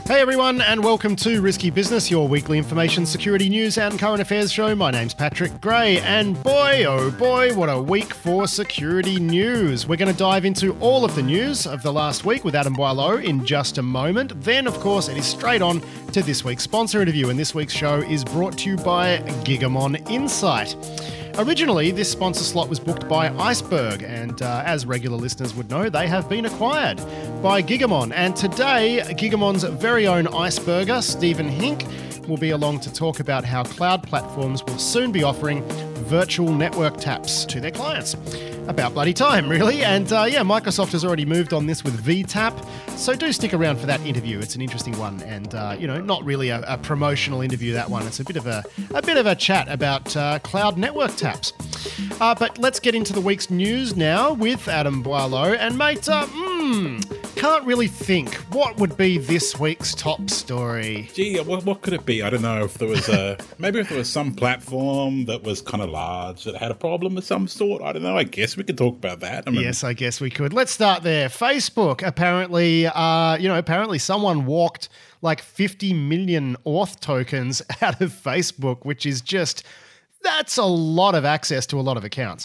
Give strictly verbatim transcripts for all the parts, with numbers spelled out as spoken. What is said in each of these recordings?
Hey everyone, and welcome to Risky Business, your weekly information security news and current affairs show. My name's Patrick Gray, and boy, oh boy, what a week for security news. We're going to dive into all of the news of the last week with Adam Boileau in just a moment. Then, of course, it is straight on to this week's sponsor interview, and this week's show is brought to you by Gigamon Insight. Originally, this sponsor slot was booked by Iceberg, and uh, as regular listeners would know, they have been acquired by Gigamon. And today, Gigamon's very own Iceberger, Stephen Hink, will be along to talk about how cloud platforms will soon be offering virtual network taps to their clients. About bloody time, really. And uh, yeah, Microsoft has already moved on this with V TAP, so do stick around for that interview. It's an interesting one, and uh, you know, not really a, a promotional interview, that one. It's a bit of a a bit of a chat about uh, cloud network taps. Uh, but let's get into the week's news now with Adam Boileau. And mate, uh, hmm, can't really think. What would be this week's top story? Gee, what, what could it be? I don't know. If there was a maybe if there was some platform that was kind of large that had a problem of some sort. I don't know. I guess we could talk about that. I mean, yes, I guess we could. Let's start there. Facebook apparently, uh, you know, apparently someone walked like fifty million Auth tokens out of Facebook, which is just, that's a lot of access to a lot of accounts.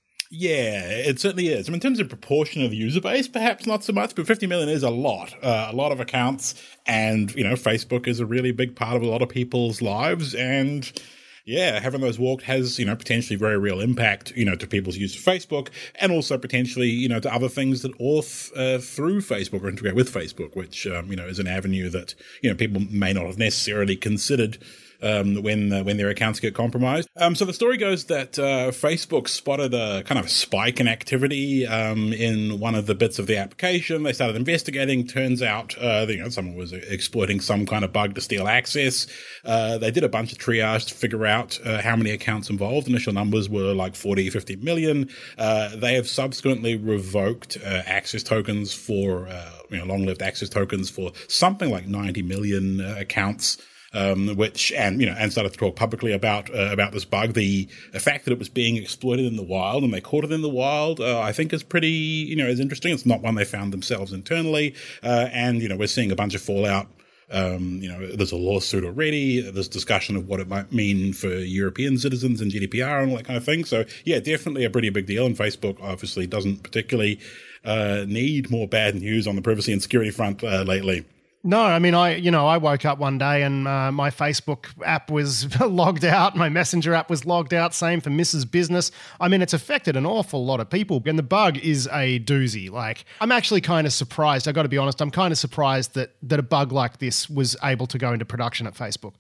Yeah, it certainly is. I mean, in terms of proportion of the user base, perhaps not so much, but fifty million is a lot, uh, a lot of accounts. And, you know, Facebook is a really big part of a lot of people's lives. And yeah, having those walked has, you know, potentially very real impact, you know, to people's use of Facebook, and also potentially, you know, to other things that auth uh, through Facebook or integrate with Facebook, which, um, you know, is an avenue that, you know, people may not have necessarily considered Um, when uh, when their accounts get compromised. Um, so the story goes that uh, Facebook spotted a kind of spike in activity um, in one of the bits of the application. They started investigating. Turns out, uh, you know, someone was exploiting some kind of bug to steal access. Uh, they did a bunch of triage to figure out uh, how many accounts involved. Initial numbers were like forty, fifty million. Uh, they have subsequently revoked uh, access tokens for, uh, you know, long-lived access tokens for something like ninety million uh, accounts. Um, which, and, you know, and started to talk publicly about, uh, about this bug. The, the fact that it was being exploited in the wild and they caught it in the wild, uh, I think is pretty, you know, is interesting. It's not one they found themselves internally. Uh, and, you know, we're seeing a bunch of fallout. Um, you know, there's a lawsuit already. There's discussion of what it might mean for European citizens and G D P R and all that kind of thing. So yeah, definitely a pretty big deal. And Facebook obviously doesn't particularly, uh, need more bad news on the privacy and security front, uh, lately. No, I mean, I you know, I woke up one day and uh, my Facebook app was logged out, my Messenger app was logged out, same for Missus Business. I mean, it's affected an awful lot of people, and the bug is a doozy. Like, I'm actually kind of surprised, I've got to be honest, I'm kind of surprised that that a bug like this was able to go into production at Facebook.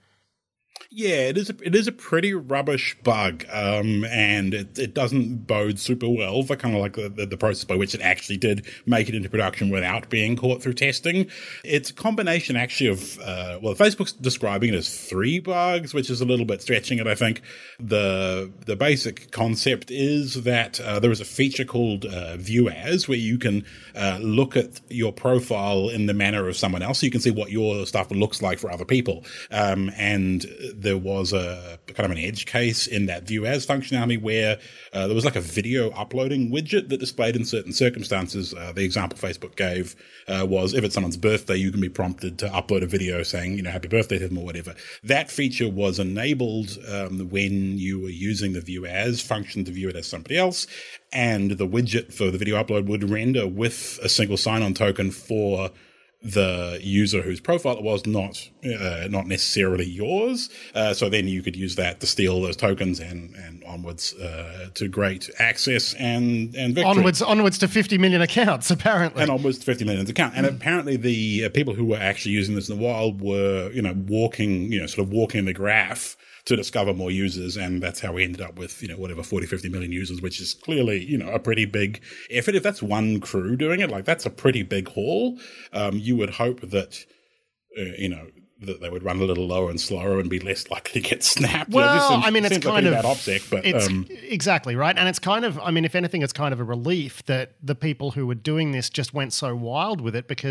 Yeah, it is a, it is a pretty rubbish bug, um, and it, it doesn't bode super well for kind of like the, the, the process by which it actually did make it into production without being caught through testing. It's a combination actually of, uh, well, Facebook's describing it as three bugs, which is a little bit stretching it, I think. The the basic concept is that uh, there is a feature called uh, View As, where you can uh, look at your profile in the manner of someone else, so you can see what your stuff looks like for other people. Um, and there was a kind of an edge case in that View As functionality where uh, there was like a video uploading widget that displayed in certain circumstances. Uh, the example Facebook gave uh, was if it's someone's birthday, you can be prompted to upload a video saying, you know, happy birthday to them or whatever. That feature was enabled um, when you were using the View As function to view it as somebody else, and the widget for the video upload would render with a single sign-on token for the user whose profile it was, not uh, not necessarily yours. Uh, so then you could use that to steal those tokens and and onwards uh, to great access and and victory. Onwards, onwards to fifty million accounts, apparently. And onwards to fifty million accounts. And mm. apparently the uh, people who were actually using this in the wild were, you know, walking, you know, sort of walking the graph to discover more users, and that's how we ended up with, you know, whatever, forty, fifty million users, which is clearly, you know, a pretty big effort. If that's one crew doing it, like, that's a pretty big haul. Um, you would hope that, uh, you know, that they would run a little lower and slower and be less likely to get snapped. Well, you know, seems, I mean, it's kind of bad optic, but it's um, exactly right, and it's kind of, I mean, if anything, it's kind of a relief that the people who were doing this just went so wild with it, because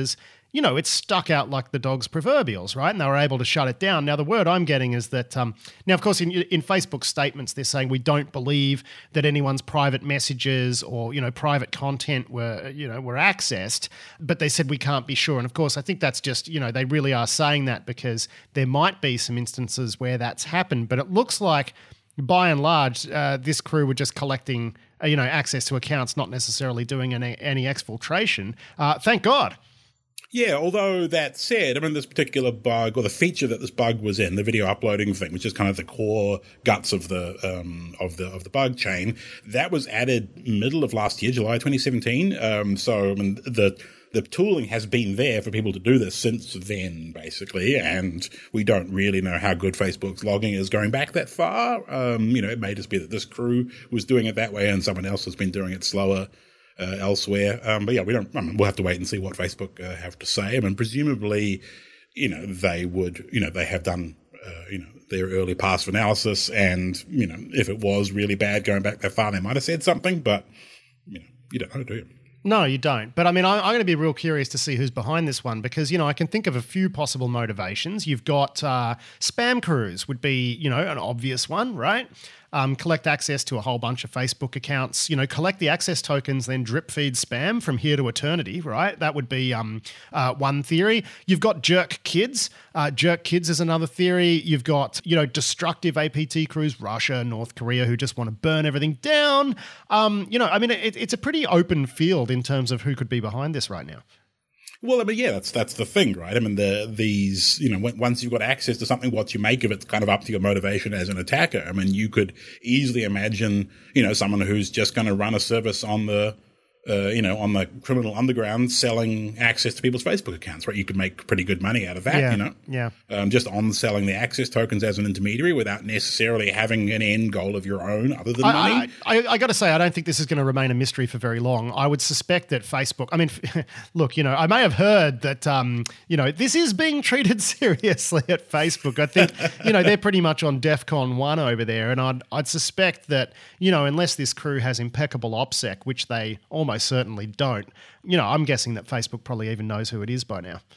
you know, it's stuck out like the dog's proverbials, right? And they were able to shut it down. Now, the word I'm getting is that, um, now, of course, in, in Facebook statements, they're saying we don't believe that anyone's private messages or, you know, private content were, you know, were accessed, but they said we can't be sure. And of course, I think that's just, you know, they really are saying that because there might be some instances where that's happened, but it looks like by and large, uh, this crew were just collecting, uh, you know, access to accounts, not necessarily doing any, any exfiltration. Uh, thank God. Yeah, although that said, I mean, this particular bug, or the feature that this bug was in, the video uploading thing, which is kind of the core guts of the um, of the of the bug chain, that was added middle of last year, July twenty seventeen. Um, so, I mean, the the tooling has been there for people to do this since then, basically, and we don't really know how good Facebook's logging is going back that far. Um, you know, it may just be that this crew was doing it that way and someone else has been doing it slower. Uh, elsewhere. Um, but yeah, we don't, I mean, we'll have to wait and see what Facebook uh, have to say. I mean, presumably, you know, they would, you know, they have done, uh, you know, their early pass analysis and, you know, if it was really bad going back that far, they might have said something, but, you know, you don't know, do you? No, you don't. But I mean, I, I'm going to be real curious to see who's behind this one because, you know, I can think of a few possible motivations. You've got uh, spam crews would be, you know, an obvious one, right? Um, collect access to a whole bunch of Facebook accounts, you know, collect the access tokens, then drip feed spam from here to eternity, right? That would be um, uh, one theory. You've got jerk kids. Uh, jerk kids is another theory. You've got, you know, destructive A P T crews, Russia, North Korea, who just want to burn everything down. Um, you know, I mean, it, it's a pretty open field in terms of who could be behind this right now. Well, I mean, yeah, that's that's the thing, right? I mean, the these, you know, when, once you've got access to something, what you make of it's kind of up to your motivation as an attacker. I mean, you could easily imagine, you know, someone who's just going to run a service on the, uh, you know, on the criminal underground selling access to people's Facebook accounts, right? You could make pretty good money out of that, yeah, you know? Yeah. Um, just on selling the access tokens as an intermediary without necessarily having an end goal of your own other than I, money. I, I, I got to say, I don't think this is going to remain a mystery for very long. I would suspect that Facebook, I mean, look, you know, I may have heard that, um, you know, this is being treated seriously at Facebook. I think, you know, they're pretty much on DEFCON one over there. And I'd, I'd suspect that, you know, unless this crew has impeccable OPSEC, which they almost certainly don't, you know, I'm guessing that Facebook probably even knows who it is by now.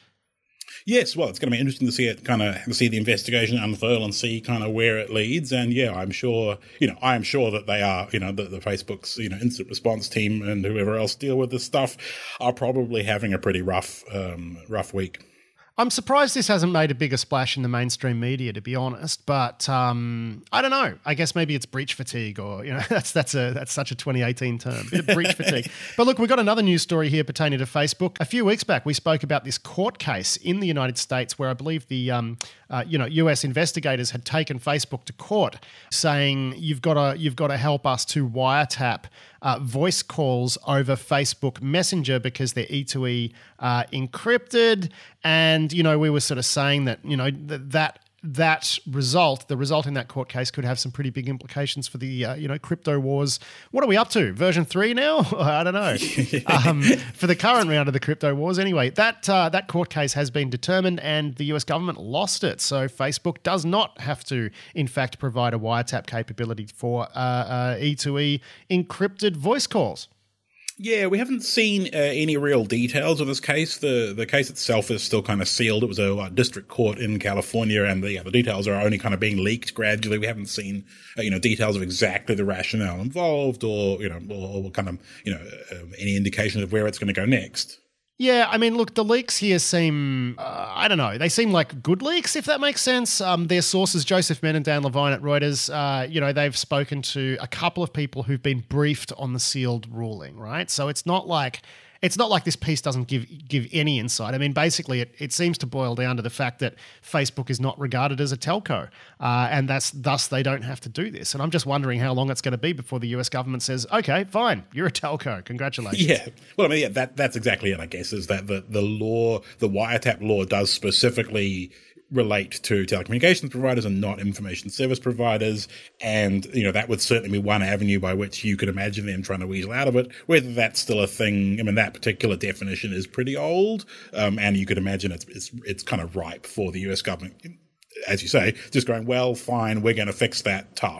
Yes, well, it's going to be interesting to see it kind of see the investigation unfurl and see kind of where it leads. And yeah, I'm sure, you know, I am sure that they are, you know, the, the Facebook's, you know, instant response team and whoever else deal with this stuff are probably having a pretty rough, um, rough week. I'm surprised this hasn't made a bigger splash in the mainstream media, to be honest. But um, I don't know. I guess maybe it's breach fatigue, or you know, that's that's a that's such a twenty eighteen term, bit of breach fatigue. But look, we've got another news story here pertaining to Facebook. A few weeks back, we spoke about this court case in the United States where I believe the um, uh, you know U S investigators had taken Facebook to court, saying you've got to you've got to help us to wiretap Uh, voice calls over Facebook Messenger because they're E two E uh, encrypted. And, you know, we were sort of saying that, you know, th- that that result, the result in that court case could have some pretty big implications for the, uh, you know, crypto wars. What are we up to? Version three now? I don't know. um, for the current round of the crypto wars. Anyway, that uh, that court case has been determined and the U S government lost it. So Facebook does not have to, in fact, provide a wiretap capability for uh, uh, E two E encrypted voice calls. Yeah, we haven't seen uh, any real details of this case. The the case itself is still kind of sealed. It was a uh, district court in California, and the, yeah, the details are only kind of being leaked gradually. We haven't seen uh, you know details of exactly the rationale involved, or you know, or, or kind of you know uh, any indication of where it's going to go next. Yeah, I mean, look, the leaks here seem, uh, I don't know, they seem like good leaks, if that makes sense. Um, their sources, Joseph Menn and Dan Levine at Reuters, uh, you know, they've spoken to a couple of people who've been briefed on the sealed ruling, right? So it's not like... It's not like this piece doesn't give give any insight. I mean, basically, it, it seems to boil down to the fact that Facebook is not regarded as a telco, uh, and that's thus they don't have to do this. And I'm just wondering how long it's going to be before the U S government says, okay, fine, you're a telco, congratulations. Yeah, well, I mean, yeah, that that's exactly it, I guess, is that the, the law, the wiretap law does specifically relate to telecommunications providers and not information service providers. And, you know, that would certainly be one avenue by which you could imagine them trying to weasel out of it. Whether that's still a thing, I mean, that particular definition is pretty old. Um, and you could imagine it's, it's, it's kind of ripe for the U S government, as you say, just going, well, fine, we're going to fix that tough.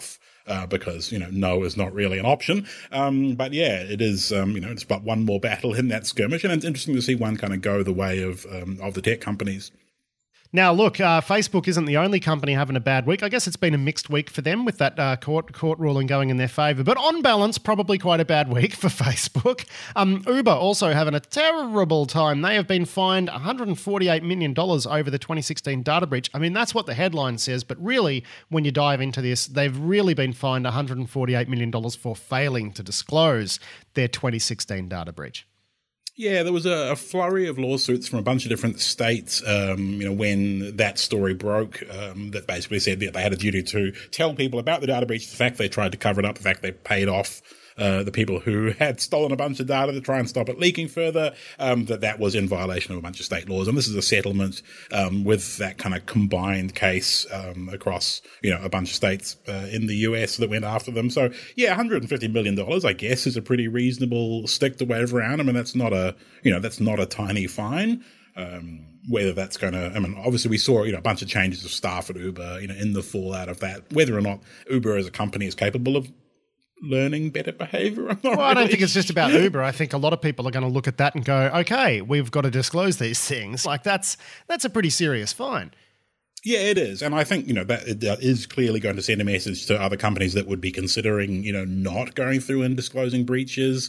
uh, because, you know, no is not really an option. Um, but yeah, it is, um, you know, it's but one more battle in that skirmish. And it's interesting to see one kind of go the way of, um, of the tech companies. Now, look, uh, Facebook isn't the only company having a bad week. I guess it's been a mixed week for them with that uh, court court ruling going in their favour. But on balance, probably quite a bad week for Facebook. Um, Uber also having a terrible time. They have been fined one hundred forty-eight million dollars over the twenty sixteen data breach. I mean, that's what the headline says. But really, when you dive into this, they've really been fined one hundred forty-eight million dollars for failing to disclose their twenty sixteen data breach. Yeah, there was a, a flurry of lawsuits from a bunch of different states, um, you know, when that story broke, um, that basically said that they had a duty to tell people about the data breach, the fact they tried to cover it up, the fact they paid off uh, the people who had stolen a bunch of data to try and stop it leaking further, um, that that was in violation of a bunch of state laws. And this is a settlement um, with that kind of combined case um, across, you know, a bunch of states uh, in the U S that went after them. So, yeah, one hundred fifty million dollars, I guess, is a pretty reasonable stick to wave around. I mean, that's not a, you know, that's not a tiny fine. Um, whether that's going to, I mean, obviously we saw, you know, a bunch of changes of staff at Uber, you know, in the fallout of that, whether or not Uber as a company is capable of learning better behavior. I'm not well, really I don't think it's just about Uber. I think a lot of people are going to look at that and go, okay, we've got to disclose these things. Like that's that's a pretty serious fine. Yeah, it is. And I think, you know, that it is clearly going to send a message to other companies that would be considering, you know, not going through and disclosing breaches.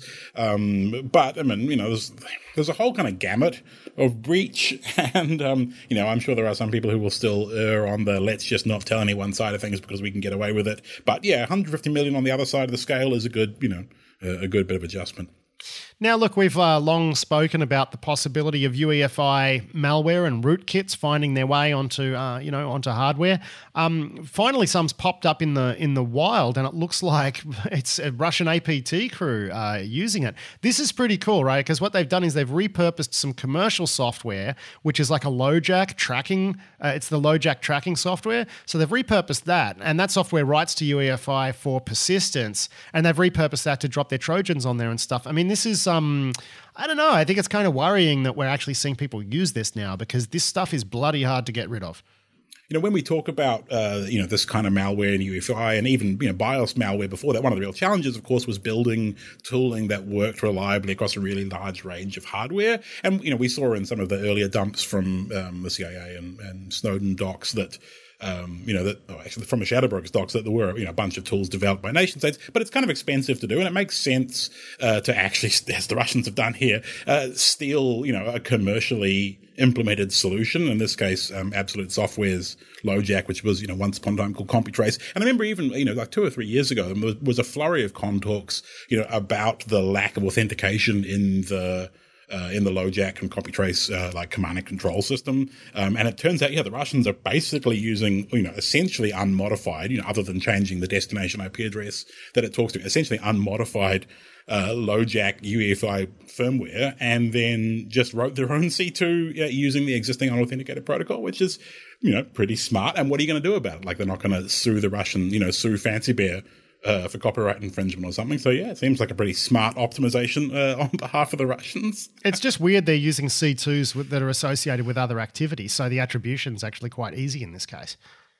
Um, but, I mean, you know, there's, there's a whole kind of gamut of breach. And, um, you know, I'm sure there are some people who will still err on the let's just not tell anyone side of things because we can get away with it. But, yeah, one hundred fifty million on the other side of the scale is a good, you know, a, a good bit of adjustment. Now, look, we've uh, long spoken about the possibility of U E F I malware and rootkits finding their way onto, uh, you know, onto hardware. Um, finally, some's popped up in the in the wild, and it looks like it's a Russian A P T crew uh, using it. This is pretty cool, right? Because what they've done is they've repurposed some commercial software, which is like a LoJack tracking. Uh, it's the LoJack tracking software. So they've repurposed that, and that software writes to U E F I for persistence, and they've repurposed that to drop their Trojans on there and stuff. I mean, this is um, I don't know. I think it's kind of worrying that we're actually seeing people use this now because this stuff is bloody hard to get rid of. You know, when we talk about, uh, you know, this kind of malware and U E F I and even, you know, BIOS malware before that, one of the real challenges, of course, was building tooling that worked reliably across a really large range of hardware. And, you know, we saw in some of the earlier dumps from um, the C I A and, and Snowden docs that, Um, you know, that oh, actually from the Shadow Brokers docs that there were, you know, a bunch of tools developed by nation states, but it's kind of expensive to do, and it makes sense uh, to actually, as the Russians have done here, uh, steal, you know, a commercially implemented solution. In this case, um, Absolute Software's LoJack, which was, you know, once upon a time called CompuTrace. And I remember even, you know, like two or three years ago, there was a flurry of con talks, you know, about the lack of authentication in the Uh, in the LoJack and CompuTrace uh, like command and control system, um, and it turns out, yeah, the Russians are basically using, you know, essentially unmodified, you know, other than changing the destination I P address that it talks to, essentially unmodified uh, LoJack U E F I firmware, and then just wrote their own C two uh, using the existing unauthenticated protocol, which is, you know, pretty smart. And what are you going to do about it? Like, they're not going to sue the Russian, you know, sue Fancy Bear Uh, for copyright infringement or something. So, yeah, it seems like a pretty smart optimization uh, on behalf of the Russians. It's just weird they're using C twos with, that are associated with other activities, so the attribution's actually quite easy in this case.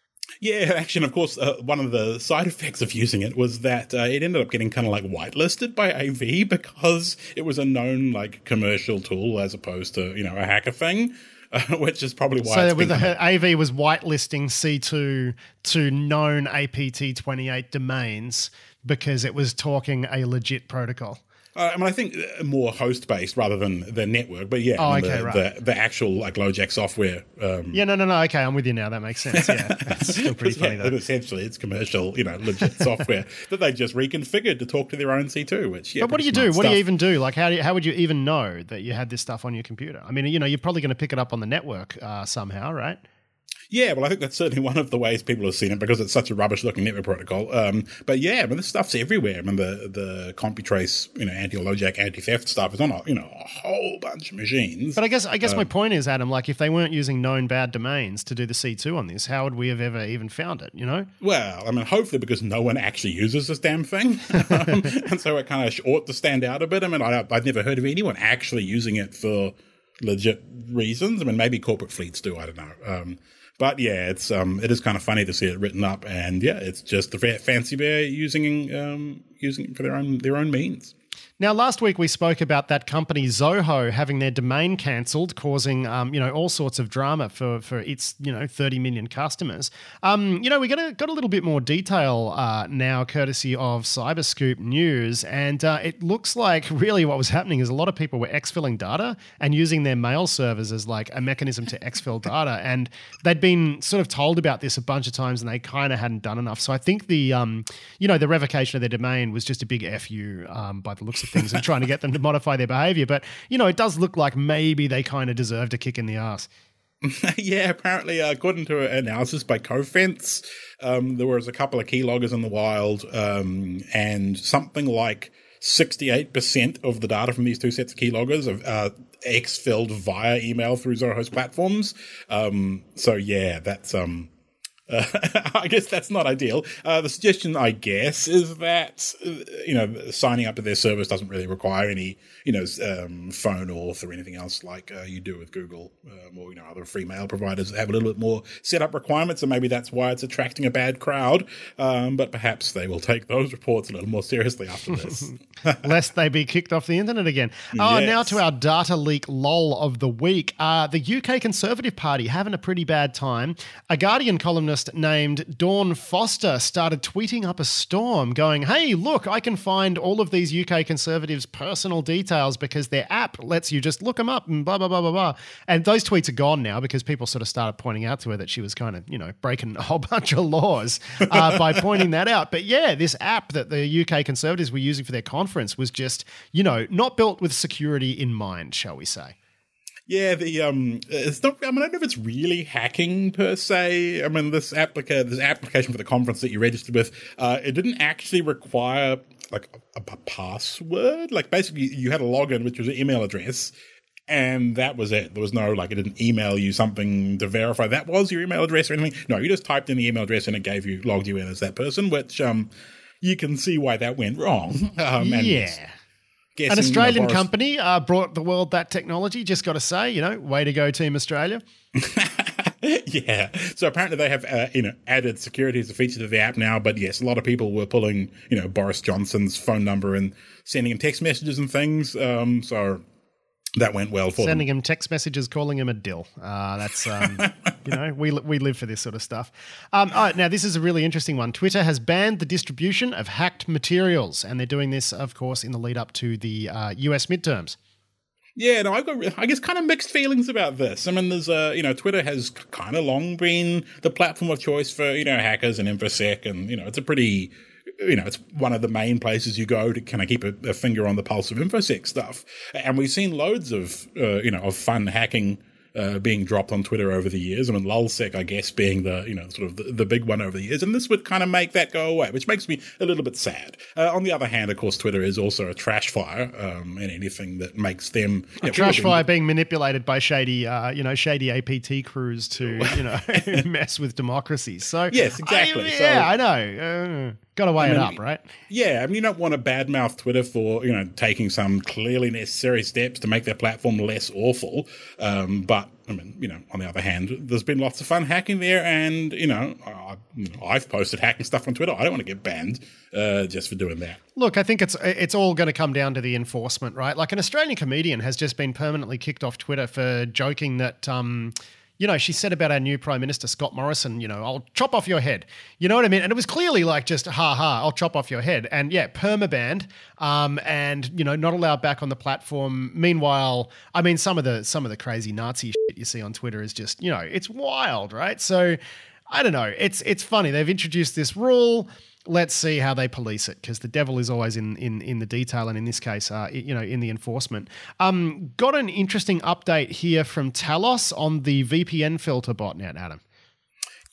Yeah, actually, and of course, uh, one of the side effects of using it was that uh, it ended up getting kind of like whitelisted by A V because it was a known, like, commercial tool as opposed to, you know, a hacker thing. Uh, which is probably why. So it's with been the, A V was whitelisting C two to known A P T twenty-eight domains because it was talking a legit protocol. Uh, I mean, I think more host-based rather than the network, but yeah, oh, I mean, okay, the, right. the, the actual like LoJack software. Um, yeah, no, no, no. Okay, I'm with you now. That makes sense. Yeah, that's still pretty funny yeah, though. Essentially, it's commercial, you know, legit software that they just reconfigured to talk to their own C two. Which, yeah, but what do you do? Stuff. What do you even do? Like, how do you, how would you even know that you had this stuff on your computer? I mean, you know, you're probably going to pick it up on the network uh, somehow, right? Yeah, well, I think that's certainly one of the ways people have seen it because it's such a rubbish-looking network protocol. Um, but yeah, I mean, this stuff's everywhere. I mean, the the CompuTrace, you know, anti-LoJack, anti-theft stuff is on a you know a whole bunch of machines. But I guess I guess um, my point is, Adam, like if they weren't using known bad domains to do the C two on this, how would we have ever even found it? You know? Well, I mean, hopefully because no one actually uses this damn thing, um, and so it kind of ought to stand out a bit. I mean, I, I've never heard of anyone actually using it for legit reasons. I mean, maybe corporate fleets do. I don't know. Um, But yeah, it's um, it is kind of funny to see it written up, and yeah, it's just the Fancy Bear using um, using it for their own their own means. Now, last week we spoke about that company Zoho having their domain cancelled, causing um, you know all sorts of drama for for its you know thirty million customers. Um, you know we got a, got a little bit more detail uh, now, courtesy of Cyberscoop News, and uh, it looks like really what was happening is a lot of people were exfilling data and using their mail servers as like a mechanism to exfil data, and they'd been sort of told about this a bunch of times, and they kind of hadn't done enough. So I think the um, you know the revocation of their domain was just a big F U um, by the looks of things and trying to get them to modify their behavior. But, you know, it does look like maybe they kind of deserved a kick in the ass. Yeah, apparently, uh, according to an analysis by Cofence, um, there was a couple of keyloggers in the wild, um, and something like sixty-eight percent of the data from these two sets of keyloggers are uh, exfilled via email through Zoho's platforms. Um, so, yeah, that's... Um, Uh, I guess that's not ideal. Uh, the suggestion, I guess, is that, uh, you know, signing up to their service doesn't really require any, you know, um, phone auth or anything else like uh, you do with Google um, or, you know, other free mail providers that have a little bit more setup requirements, and maybe that's why it's attracting a bad crowd. Um, but perhaps they will take those reports a little more seriously after this. Lest they be kicked off the internet again. Oh, Yes. Now to our data leak lol of the week. Uh, the U K Conservative Party having a pretty bad time. A Guardian columnist named Dawn Foster started tweeting up a storm going, hey, look, I can find all of these U K Conservatives' personal details because their app lets you just look them up and blah, blah, blah, blah, blah. And those tweets are gone now because people sort of started pointing out to her that she was kind of, you know, breaking a whole bunch of laws uh, by pointing that out. But yeah, this app that the U K Conservatives were using for their conference was just, you know, not built with security in mind, shall we say. Yeah, the um, it's not. I mean, I don't know if it's really hacking per se. I mean, this applica- this application for the conference that you registered with, uh, it didn't actually require like a, a password. Like basically, you had a login, which was an email address, and that was it. There was no like, it didn't email you something to verify that was your email address or anything. No, you just typed in the email address and it gave you logged you in as that person, which um, you can see why that went wrong. Um, and yeah. Guessing, An Australian you know, Boris- company uh, brought the world that technology. Just got to say, you know, way to go, Team Australia. Yeah. So apparently they have, uh, you know, added security as a feature to the app now. But yes, a lot of people were pulling, you know, Boris Johnson's phone number and sending him text messages and things. Um, so that went well for Sending them. him text messages, calling him a dill. Uh, that's, um, you know, we we live for this sort of stuff. Um, all right, now, this is a really interesting one. Twitter has banned the distribution of hacked materials, and they're doing this, of course, in the lead up to the uh, U S midterms. Yeah, no, I've got, I guess, kind of mixed feelings about this. I mean, there's, uh, you know, Twitter has kind of long been the platform of choice for, you know, hackers and InfoSec, and, you know, it's a pretty, you know, it's one of the main places you go to kind of keep a, a finger on the pulse of InfoSec stuff. And we've seen loads of, uh, you know, of fun hacking uh, being dropped on Twitter over the years. I mean, LulzSec, I guess, being the, you know, sort of the, the big one over the years. And this would kind of make that go away, which makes me a little bit sad. Uh, on the other hand, of course, Twitter is also a trash fire, um, and anything that makes them... A yeah, trash being, fire being manipulated by shady, uh, you know, shady A P T crews to, you know, mess with democracy. So Yes, exactly. I, So- yeah, I know. Uh, got to weigh I mean, it up, right? Yeah, I mean, you don't want to badmouth Twitter for, you know, taking some clearly necessary steps to make their platform less awful. Um, but, I mean, you know, on the other hand, there's been lots of fun hacking there. And, you know, I, you know I've posted hacking stuff on Twitter. I don't want to get banned uh, just for doing that. Look, I think it's it's all going to come down to the enforcement, right? Like an Australian comedian has just been permanently kicked off Twitter for joking that... Um, You know, she said about our new Prime Minister, Scott Morrison, you know, I'll chop off your head. You know what I mean? And it was clearly like just, ha ha, I'll chop off your head. And yeah, permabanned um, and, you know, not allowed back on the platform. Meanwhile, I mean, some of the some of the crazy Nazi shit you see on Twitter is just, you know, it's wild, right? So I don't know. It's it's funny. They've introduced this rule. Let's see how they police it, because the devil is always in in in the detail, and in this case, uh, you know, in the enforcement. Um, got an interesting update here from Talos on the V P N filter botnet, Adam.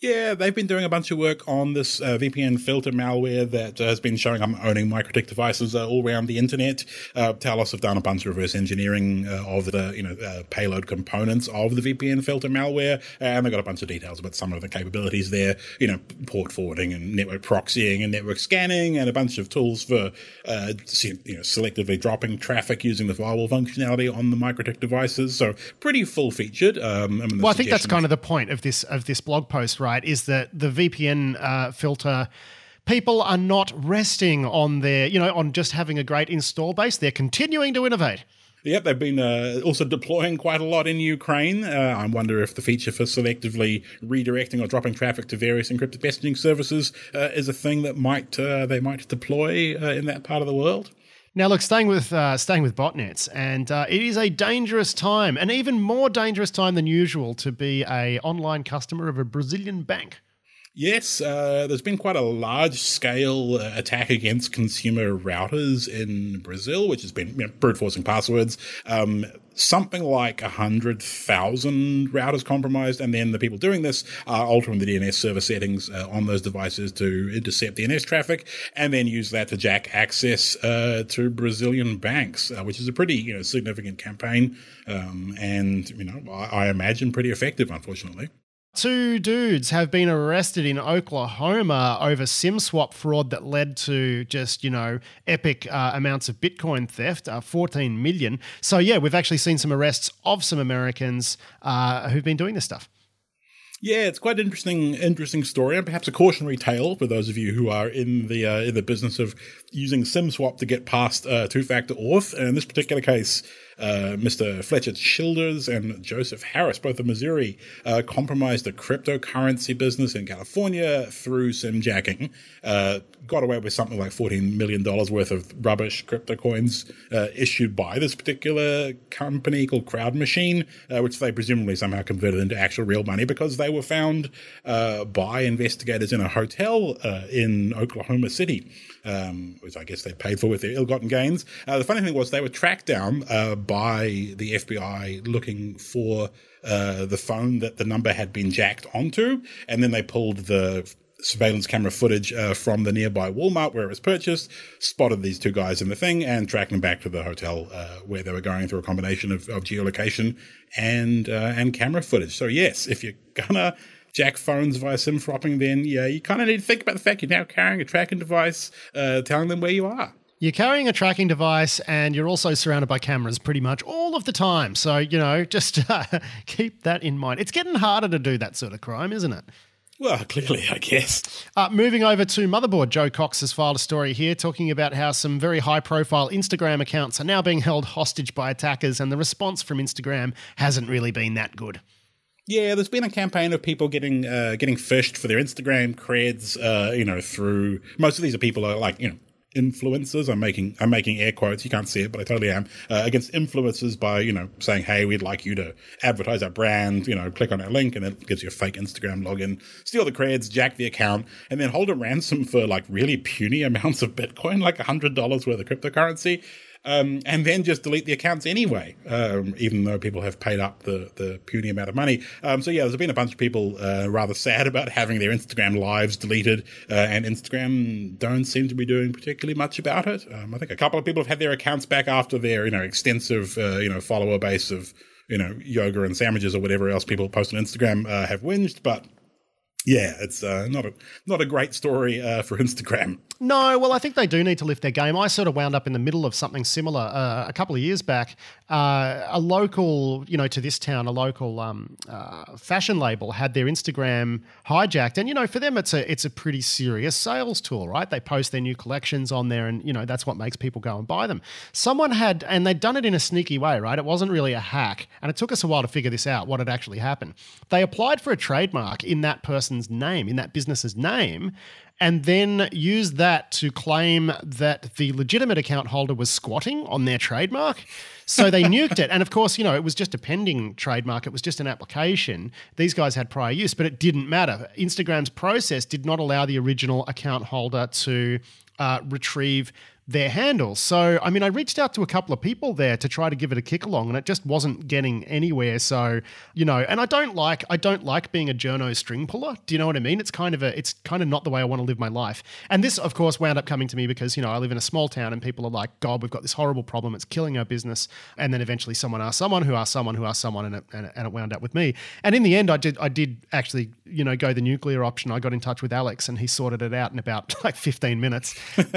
Yeah, they've been doing a bunch of work on this uh, V P N filter malware that uh, has been showing up owning MikroTik devices uh, all around the internet. Uh, Talos have done a bunch of reverse engineering uh, of the you know uh, payload components of the V P N filter malware, and they've got a bunch of details about some of the capabilities there. You know, port forwarding and network proxying and network scanning, and a bunch of tools for uh, you know selectively dropping traffic using the firewall functionality on the MikroTik devices. So pretty full featured. Um, I mean, well, I think that's kind of the point of this of this blog post, right? Is that the V P N uh, filter people are not resting on their, you know, on just having a great install base. They're continuing to innovate. Yep, they've been uh, also deploying quite a lot in Ukraine. Uh, I wonder if the feature for selectively redirecting or dropping traffic to various encrypted messaging services uh, is a thing that might uh, they might deploy uh, in that part of the world. Now, look, staying with uh, staying with botnets, and uh, it is a dangerous time, an even more dangerous time than usual to be a online customer of a Brazilian bank. Yes, uh, there's been quite a large-scale uh, attack against consumer routers in Brazil, which has been you know, brute-forcing passwords. Um, something like one hundred thousand routers compromised, and then the people doing this are altering the D N S server settings uh, on those devices to intercept D N S traffic, and then use that to jack access uh, to Brazilian banks, uh, which is a pretty you know significant campaign, um, and you know I, I imagine pretty effective, unfortunately. Two dudes have been arrested in Oklahoma over SIM swap fraud that led to just, you know, epic uh, amounts of Bitcoin theft, uh, fourteen million. So, yeah, we've actually seen some arrests of some Americans uh, who've been doing this stuff. Yeah, it's quite an interesting, interesting story, and perhaps a cautionary tale for those of you who are in the uh, in the business of using SIM swap to get past uh, two-factor auth. And in this particular case, uh, Mister Fletcher Childers and Joseph Harris, both of Missouri, uh, compromised a cryptocurrency business in California through SIM jacking. Uh, got away with something like fourteen million dollars worth of rubbish crypto coins uh, issued by this particular company called Crowd Machine, uh, which they presumably somehow converted into actual real money because they were found uh, by investigators in a hotel uh, in Oklahoma City, um, which I guess they paid for with their ill-gotten gains. Uh, the funny thing was they were tracked down uh, by the F B I looking for uh, the phone that the number had been jacked onto, and then they pulled the surveillance camera footage uh, from the nearby Walmart where it was purchased, spotted these two guys in the thing, and tracked them back to the hotel uh, where they were going through a combination of, of geolocation and uh, and camera footage. So yes, if you're gonna jack phones via SIM swapping, then yeah, you kind of need to think about the fact you're now carrying a tracking device uh, telling them where you are. You're carrying a tracking device and you're also surrounded by cameras pretty much all of the time. So, you know, just uh, keep that in mind. It's getting harder to do that sort of crime, isn't it? Well, clearly, I guess. Uh, moving over to Motherboard, Joe Cox has filed a story here talking about how some very high-profile Instagram accounts are now being held hostage by attackers, and the response from Instagram hasn't really been that good. Yeah, there's been a campaign of people getting uh, getting phished for their Instagram creds, uh, you know, through... Most of these are people are like, you know, influencers. I'm making I'm making air quotes. You can't see it, but I totally am. Uh, against influencers by, you know, saying, hey, we'd like you to advertise our brand, you know, click on our link, and it gives you a fake Instagram login, steal the creds, jack the account, and then hold a ransom for like really puny amounts of Bitcoin, like one hundred dollars worth of cryptocurrency. Um, and then just delete the accounts anyway, um, even though people have paid up the, the puny amount of money. Um, so yeah, there's been a bunch of people uh, rather sad about having their Instagram lives deleted, uh, and Instagram don't seem to be doing particularly much about it. Um, I think a couple of people have had their accounts back after their, you know, extensive, uh, you know, follower base of, you know, yoga and sandwiches or whatever else people post on Instagram uh, have whinged, but yeah, it's uh, not a not a great story uh, for Instagram. No, well, I think they do need to lift their game. I sort of wound up in the middle of something similar uh, a couple of years back. Uh, a local, you know, to this town, a local um, uh, fashion label had their Instagram hijacked, and you know, for them, it's a it's a pretty serious sales tool, right? They post their new collections on there, and you know, that's what makes people go and buy them. Someone had, and they'd done it in a sneaky way, right? It wasn't really a hack, and it took us a while to figure this out, what had actually happened. They applied for a trademark in that person's name, in that business's name, and then used that to claim that the legitimate account holder was squatting on their trademark. So they nuked it. And of course, you know, it was just a pending trademark. It was just an application. These guys had prior use, but it didn't matter. Instagram's process did not allow the original account holder to uh, retrieve their handles. So, I mean, I reached out to a couple of people there to try to give it a kick along, and it just wasn't getting anywhere. So, you know, and I don't like I don't like being a journo string puller. Do you know what I mean? It's kind of a it's kind of not the way I want to live my life. And this, of course, wound up coming to me because, you know, I live in a small town and people are like, God, we've got this horrible problem. It's killing our business. And then eventually someone asked someone who asked someone who asked someone, and it, and it, and it wound up with me. And in the end, I did I did actually, you know, go the nuclear option. I got in touch with Alex and he sorted it out in about like fifteen minutes.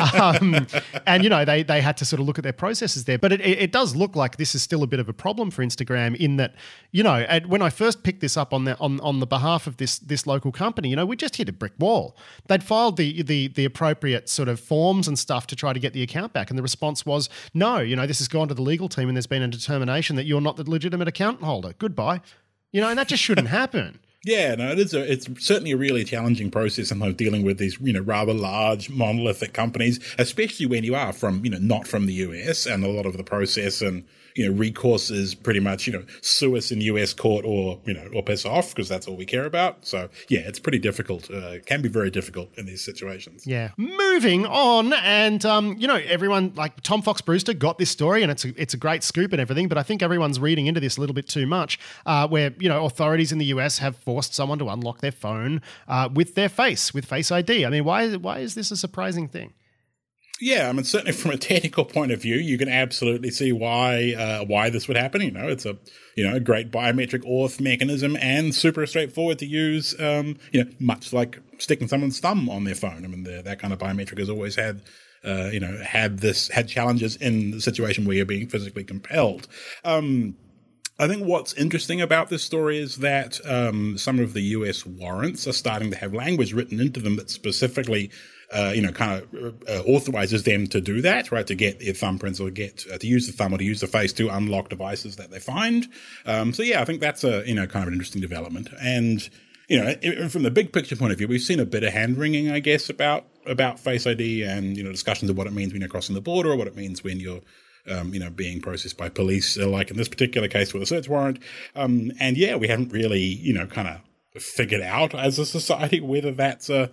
Um, and, you know, they they had to sort of look at their processes there. But it, it, it does look like this is still a bit of a problem for Instagram in that, you know, at, when I first picked this up on the on, on the behalf of this this local company, you know, we just hit a brick wall. They'd filed the, the the appropriate sort of forms and stuff to try to get the account back. And the response was, no, you know, this has gone to the legal team and there's been a determination that you're not the legitimate account holder. Goodbye. You know, and that just shouldn't happen. Yeah, no, it is. A, it's certainly a really challenging process sometimes dealing with these, you know, rather large monolithic companies, especially when you are from, you know, not from the U S, and a lot of the process and, you know, recourse is pretty much, you know, sue us in U S court or, you know, or piss off because that's all we care about. So, yeah, it's pretty difficult. Uh, it can be very difficult in these situations. Yeah. Moving on, and, um, you know, everyone, like Tom Fox Brewster got this story and it's a, it's a great scoop and everything, but I think everyone's reading into this a little bit too much, uh, where, you know, authorities in the U S have forced someone to unlock their phone uh, with their face, with Face I D. I mean, why why is this a surprising thing? Yeah, I mean, certainly from a technical point of view, you can absolutely see why uh, why this would happen. You know, it's a you know a great biometric auth mechanism and super straightforward to use. Um, you know, much like sticking someone's thumb on their phone. I mean, the, that kind of biometric has always had uh, you know had this had challenges in the situation where you're being physically compelled. Um, I think what's interesting about this story is that um, some of the U S warrants are starting to have language written into them that specifically, uh, you know, kind of uh, authorizes them to do that, right? To get their thumbprints or get uh, to use the thumb or to use the face to unlock devices that they find. Um, so yeah, I think that's a you know kind of an interesting development. And you know, it, from the big picture point of view, we've seen a bit of hand wringing, I guess, about about Face I D and you know discussions of what it means when you're crossing the border or what it means when you're Um, you know, being processed by police, uh, like in this particular case with a search warrant. Um, and yeah, we haven't really, you know, kind of figured out as a society whether that's a,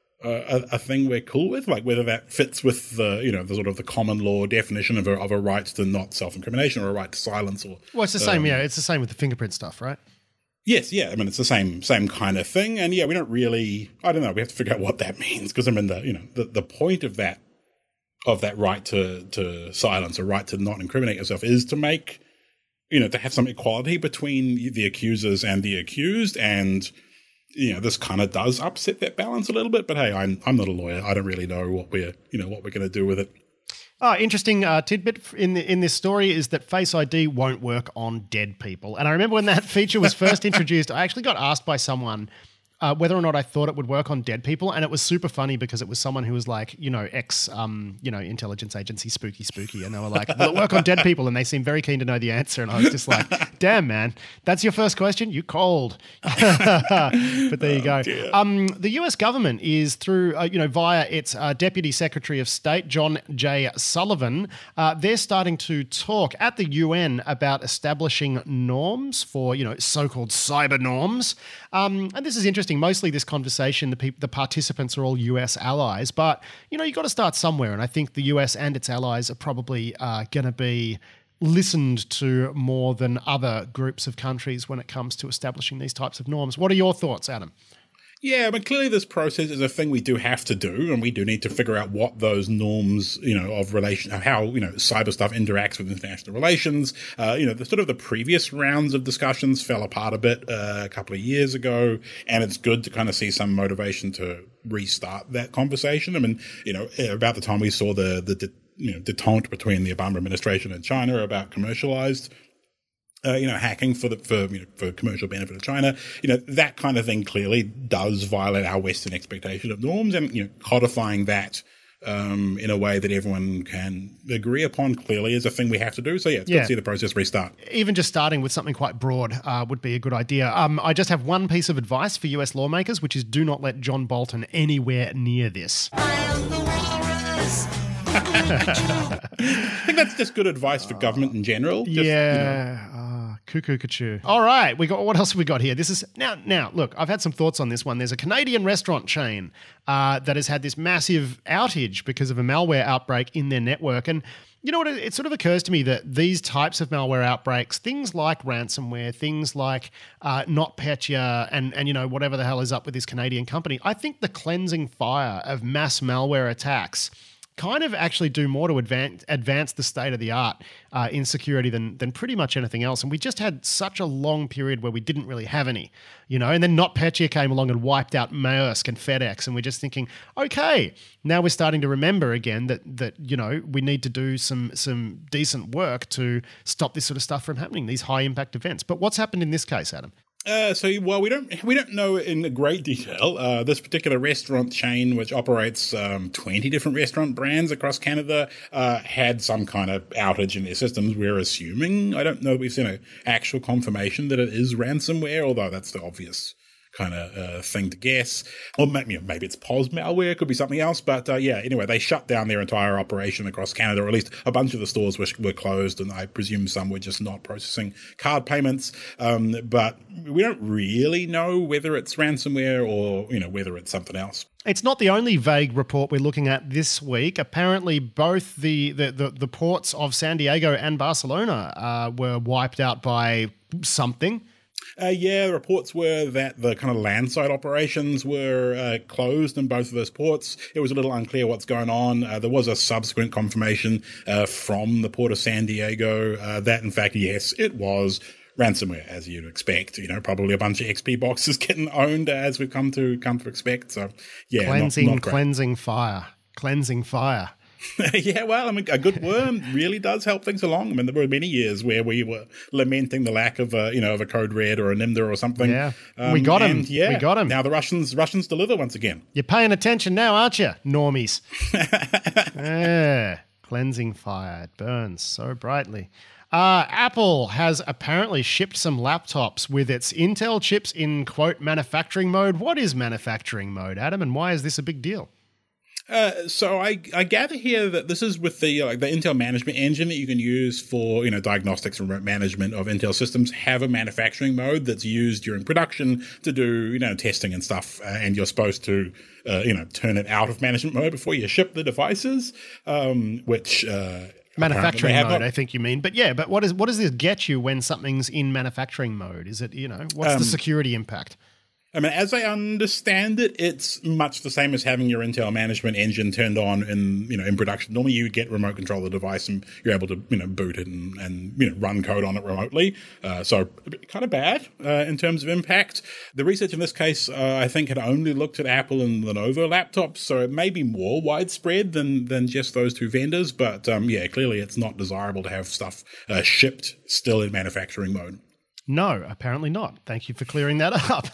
a a thing we're cool with, like whether that fits with the, you know, the sort of the common law definition of a, of a right to not self-incrimination or a right to silence. Or well, it's the same, um, yeah, it's the same with the fingerprint stuff, right? Yes, yeah. I mean, it's the same same kind of thing. And yeah, we don't really, I don't know, we have to figure out what that means because I mean, the, you know, the, the point of that of that right to, to silence, a right to not incriminate yourself is to make, you know, to have some equality between the accusers and the accused. And, you know, this kind of does upset that balance a little bit, but hey, I'm, I'm not a lawyer. I don't really know what we're, you know, what we're going to do with it. Oh, interesting uh, tidbit in the, in this story is that Face I D won't work on dead people. And I remember when that feature was first introduced, I actually got asked by someone Uh, whether or not I thought it would work on dead people. And it was super funny because it was someone who was like, you know, ex, um, you know, intelligence agency, spooky, spooky. And they were like, will it work on dead people? And they seemed very keen to know the answer. And I was just like, damn, man, that's your first question? You cold. But there you go. Oh, um, the U S government is through, uh, you know, via its uh, Deputy Secretary of State, John J. Sullivan, uh, they're starting to talk at the U N about establishing norms for, you know, so-called cyber norms. Um, and this is interesting. Mostly this conversation, the people, the participants are all U S allies, but you know, you got to start somewhere. And I think the U S and its allies are probably uh, going to be listened to more than other groups of countries when it comes to establishing these types of norms. What are your thoughts, Adam? Yeah, but clearly this process is a thing we do have to do, and we do need to figure out what those norms, you know, of relation, of how, you know, cyber stuff interacts with international relations. Uh, you know, the sort of the previous rounds of discussions fell apart a bit uh, a couple of years ago, and it's good to kind of see some motivation to restart that conversation. I mean, you know, about the time we saw the, the, the you know, detente between the Obama administration and China about commercialized Uh, you know, hacking for the for you know, for commercial benefit of China, you know, that kind of thing clearly does violate our Western expectation of norms, and you know, codifying that um, in a way that everyone can agree upon clearly is a thing we have to do. So yeah, it's yeah. good to see the process restart. Even just starting with something quite broad uh, would be a good idea. Um, I just have one piece of advice for U S lawmakers, which is do not let John Bolton anywhere near this. I think that's just good advice for government in general. Just, yeah. You know, oh, cuckoo cuckoo. All right, we got what else have we got here? This is now. Now, look, I've had some thoughts on this one. There's a Canadian restaurant chain uh, that has had this massive outage because of a malware outbreak in their network, and you know what? It, it sort of occurs to me that these types of malware outbreaks, things like ransomware, things like uh, NotPetya, and and you know whatever the hell is up with this Canadian company, I think the cleansing fire of mass malware attacks kind of actually do more to advance advance the state of the art uh, in security than than pretty much anything else. And we just had such a long period where we didn't really have any, you know. And then NotPetya came along and wiped out Maersk and FedEx, and we're just thinking, okay, now we're starting to remember again that that you know we need to do some some decent work to stop this sort of stuff from happening, these high impact events. But what's happened in this case, Adam? Uh, so, well, we don't we don't know in great detail. Uh, this particular restaurant chain, which operates um, twenty different restaurant brands across Canada, uh, had some kind of outage in their systems. We're assuming. I don't know if we've seen an actual confirmation that it is ransomware, although that's the obvious kind of uh, thing to guess. Or maybe, you know, maybe it's P O S malware, could be something else. But uh, yeah, anyway, they shut down their entire operation across Canada, or at least a bunch of the stores were, were closed, and I presume some were just not processing card payments. Um, but we don't really know whether it's ransomware or, you know, whether it's something else. It's not the only vague report we're looking at this week. Apparently, both the the, the, the ports of San Diego and Barcelona uh, were wiped out by something. Uh, yeah, the reports were that the kind of landside operations were uh, closed in both of those ports. It was a little unclear what's going on. Uh, there was a subsequent confirmation uh, from the port of San Diego uh, that, in fact, yes, it was ransomware, as you'd expect. You know, probably a bunch of X P boxes getting owned, as we've come to come to expect. So, yeah, cleansing, not, not cleansing fire, cleansing fire. Yeah, well, I mean, a good worm really does help things along. I mean, there were many years where we were lamenting the lack of a, you know, of a Code Red or a Nimda or something. Yeah, um, we got him. Yeah, we got him. Now the Russians, Russians deliver once again. You're paying attention now, aren't you, normies? Yeah, cleansing fire. It burns so brightly. Uh, Apple has apparently shipped some laptops with its Intel chips in, quote, manufacturing mode. What is manufacturing mode, Adam, and why is this a big deal? Uh, so I, I gather here that this is with the like the Intel management engine that you can use for, you know, diagnostics and remote management of Intel systems have a manufacturing mode that's used during production to do, you know, testing and stuff. Uh, and you're supposed to, uh, you know, turn it out of management mode before you ship the devices, um, which... Uh, manufacturing mode, not, I think you mean. But yeah, but what is what does this get you when something's in manufacturing mode? Is it, you know, what's um, the security impact? I mean, as I understand it, it's much the same as having your Intel management engine turned on in, you know, in production. Normally you get remote control of the device and you're able to, you know, boot it and, and you know, run code on it remotely. Uh, so kind of bad uh, in terms of impact. The research in this case, uh, I think, had only looked at Apple and Lenovo laptops, so it may be more widespread than, than just those two vendors. But um, yeah, clearly it's not desirable to have stuff uh, shipped still in manufacturing mode. No, apparently not. Thank you for clearing that up.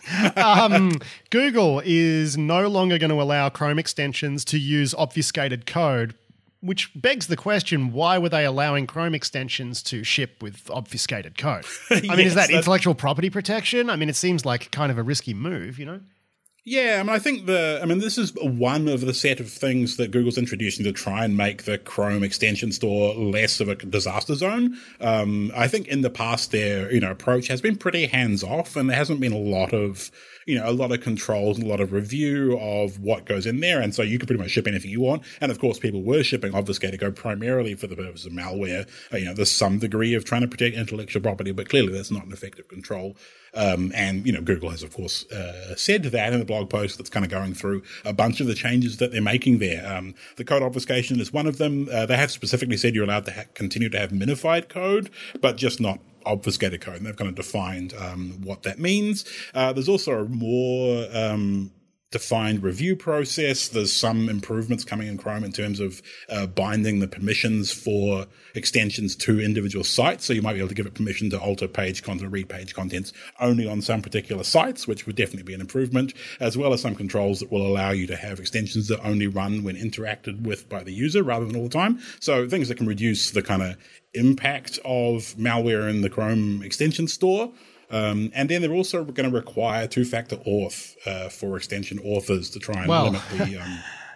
Um, Google is no longer going to allow Chrome extensions to use obfuscated code, which begs the question, why were they allowing Chrome extensions to ship with obfuscated code? I mean, yes, is that intellectual property protection? I mean, it seems like kind of a risky move, you know? Yeah, I mean, I think the, I mean, this is one of the set of things that Google's introducing to try and make the Chrome extension store less of a disaster zone. Um, I think in the past their, you know, approach has been pretty hands off, and there hasn't been a lot of, you know, a lot of controls and a lot of review of what goes in there. And so you could pretty much ship anything you want. And of course, people were shipping obfuscated code primarily for the purpose of malware. Uh, you know, there's some degree of trying to protect intellectual property, but clearly that's not an effective control. Um, and, you know, Google has, of course, uh, said that in the blog post that's kind of going through a bunch of the changes that they're making there. Um, the code obfuscation is one of them. Uh, they have specifically said you're allowed to ha- continue to have minified code, but just not obfuscated code. And they've kind of defined um, what that means. Uh, there's also a more um, defined review process. There's some improvements coming in Chrome in terms of uh, binding the permissions for extensions to individual sites. So you might be able to give it permission to alter page content, read page contents only on some particular sites, which would definitely be an improvement, as well as some controls that will allow you to have extensions that only run when interacted with by the user rather than all the time. So things that can reduce the kind of impact of malware in the Chrome extension store. Um, and then they're also going to require two-factor auth uh, for extension authors to try and well, limit the um,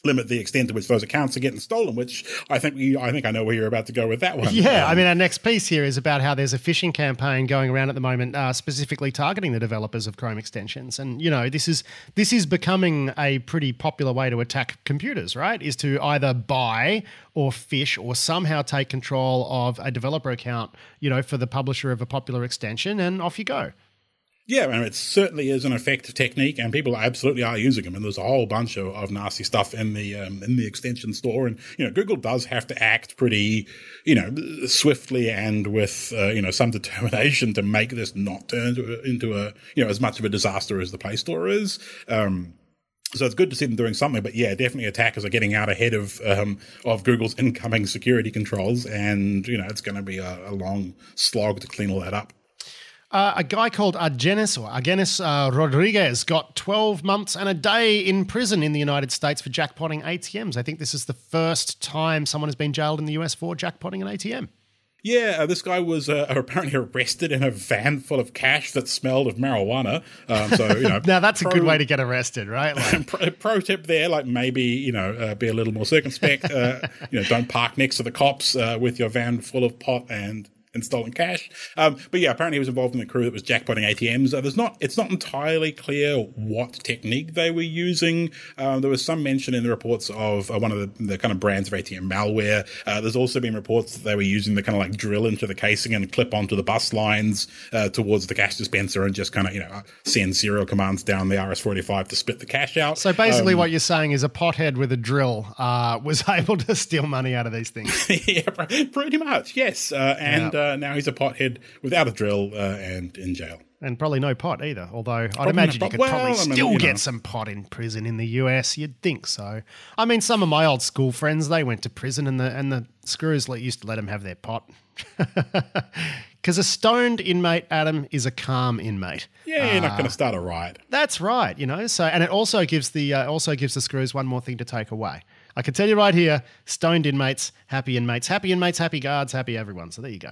limit the extent to which those accounts are getting stolen, which I think we, I think I know where you're about to go with that one. Yeah, um, I mean, our next piece here is about how there's a phishing campaign going around at the moment, uh, specifically targeting the developers of Chrome extensions. And, you know, this is this is becoming a pretty popular way to attack computers, right? Is to either buy or phish or somehow take control of a developer account, you know, for the publisher of a popular extension, and off you go. Yeah, I mean, it certainly is an effective technique, and people absolutely are using them. And there's a whole bunch of, of nasty stuff in the um, in the extension store. And you know, Google does have to act pretty, you know, swiftly and with uh, you know some determination to make this not turn into a, into a you know as much of a disaster as the Play Store is. Um, So it's good to see them doing something, but yeah, definitely attackers are getting out ahead of um, of Google's incoming security controls, and you know it's going to be a, a long slog to clean all that up. Uh, a guy called Argenis or Argenis uh, Rodriguez got twelve months and a day in prison in the United States for jackpotting A T Ms. I think this is the first time someone has been jailed in the U S for jackpotting an A T M. Yeah, uh, this guy was uh, apparently arrested in a van full of cash that smelled of marijuana. Um, so you know, now that's pro, a good way to get arrested, right? Like, pro, pro tip there, like maybe you know, uh, be a little more circumspect. Uh, you know, don't park next to the cops uh, with your van full of pot and. and stolen cash. Um, but yeah, apparently he was involved in the crew that was jackpotting A T Ms. Uh, there's not, it's not entirely clear what technique they were using. Um, there was some mention in the reports of uh, one of the, the kind of brands of A T M malware. Uh, there's also been reports that they were using the kind of like drill into the casing and clip onto the bus lines uh, towards the cash dispenser and just kind of, you know, send serial commands down the R S four eighty-five to spit the cash out. So basically um, what you're saying is a pothead with a drill uh, was able to steal money out of these things. Yeah, pretty much, yes. Uh, and yeah. uh, now he's a pothead without a drill uh, and in jail. And probably no pot either, although I'd Probably imagine not, you could well, probably I mean, still you get know. some pot in prison in the U S. You'd think so. I mean, some of my old school friends, they went to prison and the and the screws let, used to let them have their pot. Because a stoned inmate, Adam, is a calm inmate. Yeah, you're uh, not going to start a riot. That's right, you know. So, and it also gives the uh, also gives the screws one more thing to take away. I can tell you right here, stoned inmates, happy inmates, happy inmates, happy guards, happy everyone. So there you go.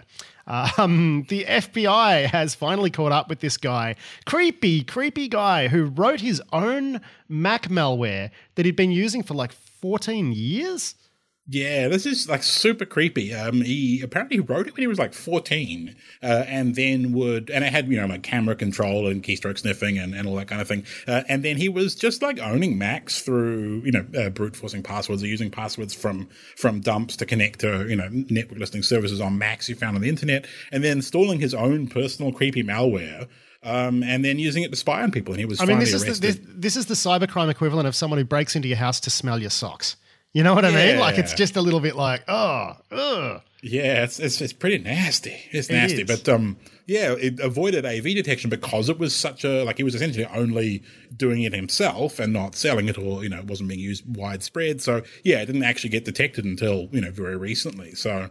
Um, the F B I has finally caught up with this guy, creepy, creepy guy who wrote his own Mac malware that he'd been using for like fourteen years. Yeah, this is like super creepy. Um, he apparently wrote it when he was like fourteen, uh, and then would, and it had, you know, like camera control and keystroke sniffing and, and all that kind of thing. Uh, and then he was just like owning Macs through, you know, uh, brute forcing passwords or using passwords from, from dumps to connect to, you know, network listening services on Macs he found on the internet, and then installing his own personal creepy malware. Um, and then using it to spy on people. And he was I mean, finally this is, arrested. the, this, this is the cybercrime equivalent of someone who breaks into your house to smell your socks. You know what I Yeah. mean? Like, it's just a little bit like, oh, ugh. Yeah, it's, it's it's pretty nasty. It's It nasty, is. but um, yeah, it avoided A V detection because it was such a like he was essentially only doing it himself and not selling it, or you know, it wasn't being used widespread. So yeah, it didn't actually get detected until you know very recently. So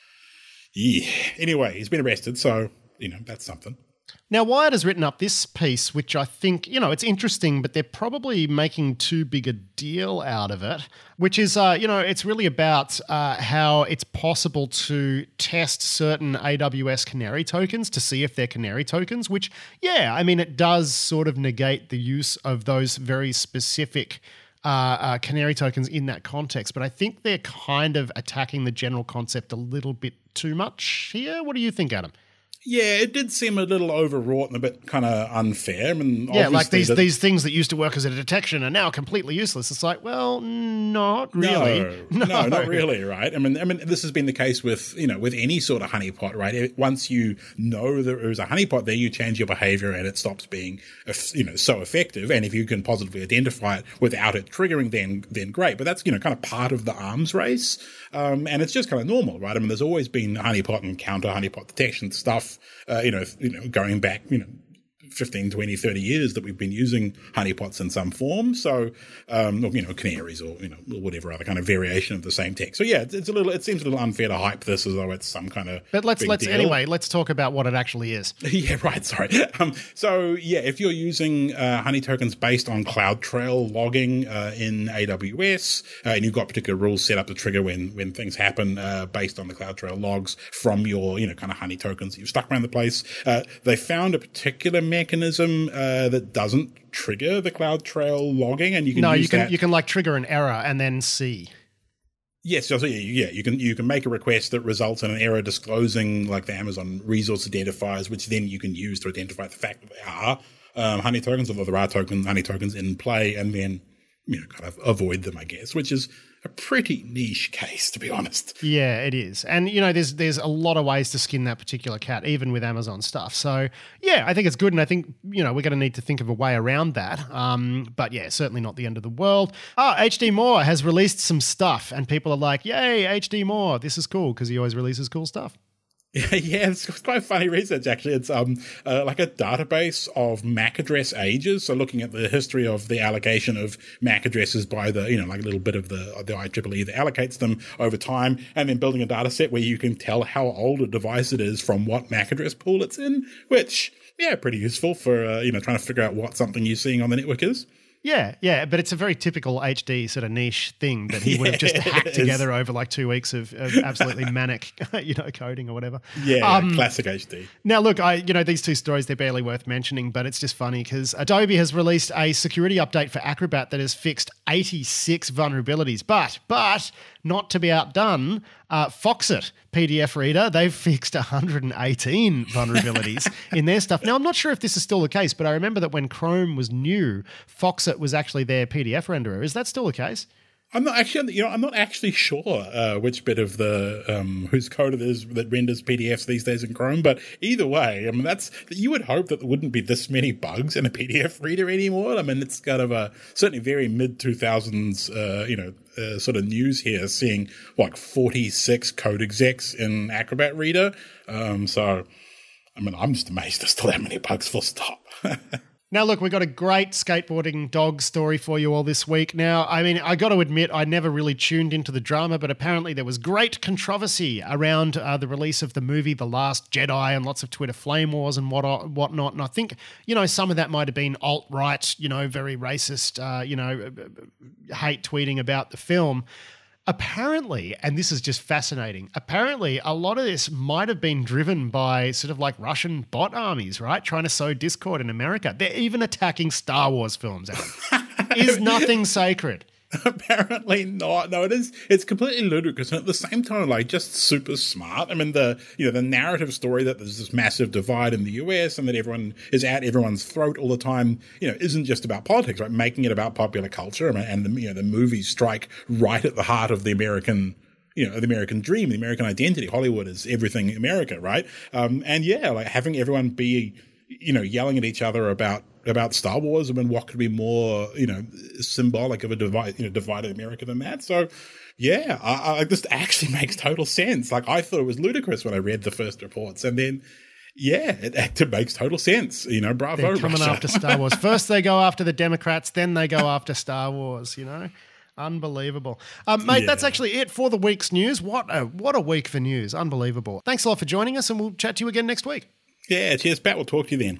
yeah. Anyway, he's been arrested, so you know that's something. Now, Wired has written up this piece, which I think, you know, it's interesting, but they're probably making too big a deal out of it, which is, uh, you know, it's really about uh, how it's possible to test certain A W S Canary tokens to see if they're Canary tokens, which, yeah, I mean, it does sort of negate the use of those very specific uh, uh, Canary tokens in that context. But I think they're kind of attacking the general concept a little bit too much here. What do you think, Adam? Yeah, it did seem a little overwrought and a bit kind of unfair. I mean, Yeah, like obviously these the- these things that used to work as a detection are now completely useless. It's like, well, not really. No, no, not really, right? I mean, I mean, this has been the case with you know with any sort of honeypot, right? It, once you know there is a honeypot there, you change your behavior and it stops being you know so effective. And if you can positively identify it without it triggering, then then great. But that's you know kind of part of the arms race, um, and it's just kind of normal, right? I mean, there's always been honeypot and counter honeypot detection stuff. Uh, you know, you know, going back, you know, fifteen, twenty, thirty years that we've been using honeypots in some form. So, um, or, you know, canaries or, you know, or whatever other kind of variation of the same tech. So yeah, it's, it's a little, it seems a little unfair to hype this as though it's some kind of But let's big let's deal. anyway, let's talk about what it actually is. Yeah, right. Sorry. Um, so yeah, if you're using uh, honey tokens based on CloudTrail logging uh, in A W S, uh, and you've got particular rules set up to trigger when when things happen uh, based on the CloudTrail logs from your you know kind of honey tokens that you've stuck around the place, uh, they found a particular mechanism mechanism uh, that doesn't trigger the CloudTrail logging, and you can no, use you can that. you can like trigger an error and then see. Yes, so yeah, you can you can make a request that results in an error disclosing like the Amazon resource identifiers, which then you can use to identify the fact that they are um, honey tokens, although there are token honey tokens in play, and then you know kind of avoid them, I guess, which is a pretty niche case, to be honest. Yeah, it is. And, you know, there's there's a lot of ways to skin that particular cat, even with Amazon stuff. So, yeah, I think it's good. And I think, you know, we're going to need to think of a way around that. Um, but, yeah, certainly not the end of the world. Oh, H D Moore has released some stuff. And people are like, yay, H D Moore. This is cool because he always releases cool stuff. Yeah, it's quite funny research, actually. It's um uh, like a database of M A C address ages. So looking at the history of the allocation of M A C addresses by the, you know, like a little bit of the, the I triple E that allocates them over time, and then building a data set where you can tell how old a device it is from what M A C address pool it's in, which, yeah, pretty useful for, uh, you know, trying to figure out what something you're seeing on the network is. Yeah, yeah, but it's a very typical H D sort of niche thing that he would have just hacked together over like two weeks of, of absolutely manic, you know, coding or whatever. Yeah, um, classic H D. Now, look, I you know, these two stories, they're barely worth mentioning, but it's just funny because Adobe has released a security update for Acrobat that has fixed eighty-six vulnerabilities, but, but not to be outdone, uh, Foxit P D F Reader, they've fixed one hundred eighteen vulnerabilities in their stuff. Now, I'm not sure if this is still the case, but I remember that when Chrome was new, Foxit was actually their P D F renderer. Is that still the case? I'm not actually, you know, I'm not actually sure uh, which bit of the um, whose code it is that renders P D Fs these days in Chrome. But either way, I mean, that's you would hope that there wouldn't be this many bugs in a P D F reader anymore. I mean, it's kind of a certainly very mid two thousands, uh, you know, uh, sort of news here, seeing like forty-six code execs in Acrobat Reader. Um, so, I mean, I'm just amazed there's still that many bugs. Full stop. Now, look, we've got a great skateboarding dog story for you all this week. Now, I mean, I got to admit, I never really tuned into the drama, but apparently there was great controversy around uh, the release of the movie The Last Jedi and lots of Twitter flame wars and what whatnot. And I think, you know, some of that might have been alt-right, you know, very racist, uh, you know, hate tweeting about the film. Apparently, and this is just fascinating, apparently a lot of this might have been driven by sort of like Russian bot armies, right? Trying to sow discord in America. They're even attacking Star Wars films, Adam. Is nothing sacred? Apparently not. No, it is. It's completely ludicrous, and at the same time, like just super smart. I mean, the you know the narrative story that there's this massive divide in the U S and that everyone is at everyone's throat all the time, you know, isn't just about politics, right? Making it about popular culture, and the you know the movies strike right at the heart of the American. You know, the American dream, the American identity. Hollywood is everything America, right? Um, and yeah, like having everyone be, you know, yelling at each other about about Star Wars. I mean, what could be more, you know, symbolic of a divide, you know, divided America than that? So, yeah, I, I, this actually makes total sense. Like, I thought it was ludicrous when I read the first reports, and then, yeah, it, it makes total sense. You know, bravo, They're coming Russia. after Star Wars. First they go after the Democrats, then they go after Star Wars, you know? Unbelievable. Um, mate, yeah. That's actually it for the week's news. What a, what a week for news. Unbelievable. Thanks a lot for joining us, and we'll chat to you again next week. Yeah, cheers, Pat. We'll talk to you then.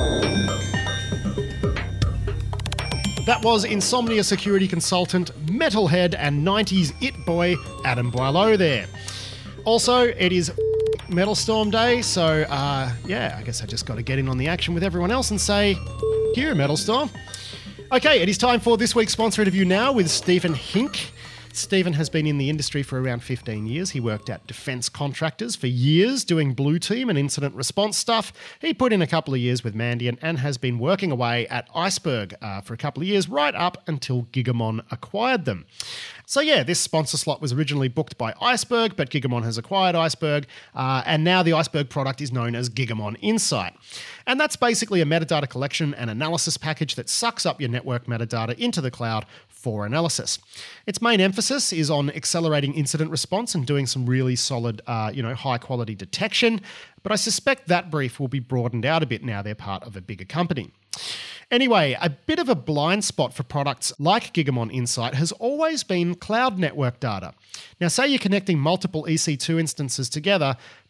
That was Insomnia security consultant, metalhead and nineties it boy, Adam Boileau there. Also, it is Metal Storm Day, so uh, yeah, I guess I just got to get in on the action with everyone else and say, here, Metal Storm. Okay, it is time for this week's sponsor interview now with Stephen Hink. Stephen has been in the industry for around fifteen years. He worked at defence contractors for years doing blue team and incident response stuff. He put in a couple of years with Mandiant and has been working away at Iceberg uh, for a couple of years, right up until Gigamon acquired them. So yeah, this sponsor slot was originally booked by Iceberg, but Gigamon has acquired Iceberg, uh, and now the Iceberg product is known as Gigamon Insight. And that's basically a metadata collection and analysis package that sucks up your network metadata into the cloud for analysis. Its main emphasis is on accelerating incident response and doing some really solid, uh, you know, high-quality detection, but I suspect that brief will be broadened out a bit now they're part of a bigger company. Anyway, a bit of a blind spot for products like Gigamon Insight has always been cloud network data. Now, say you're connecting multiple E C two instances together,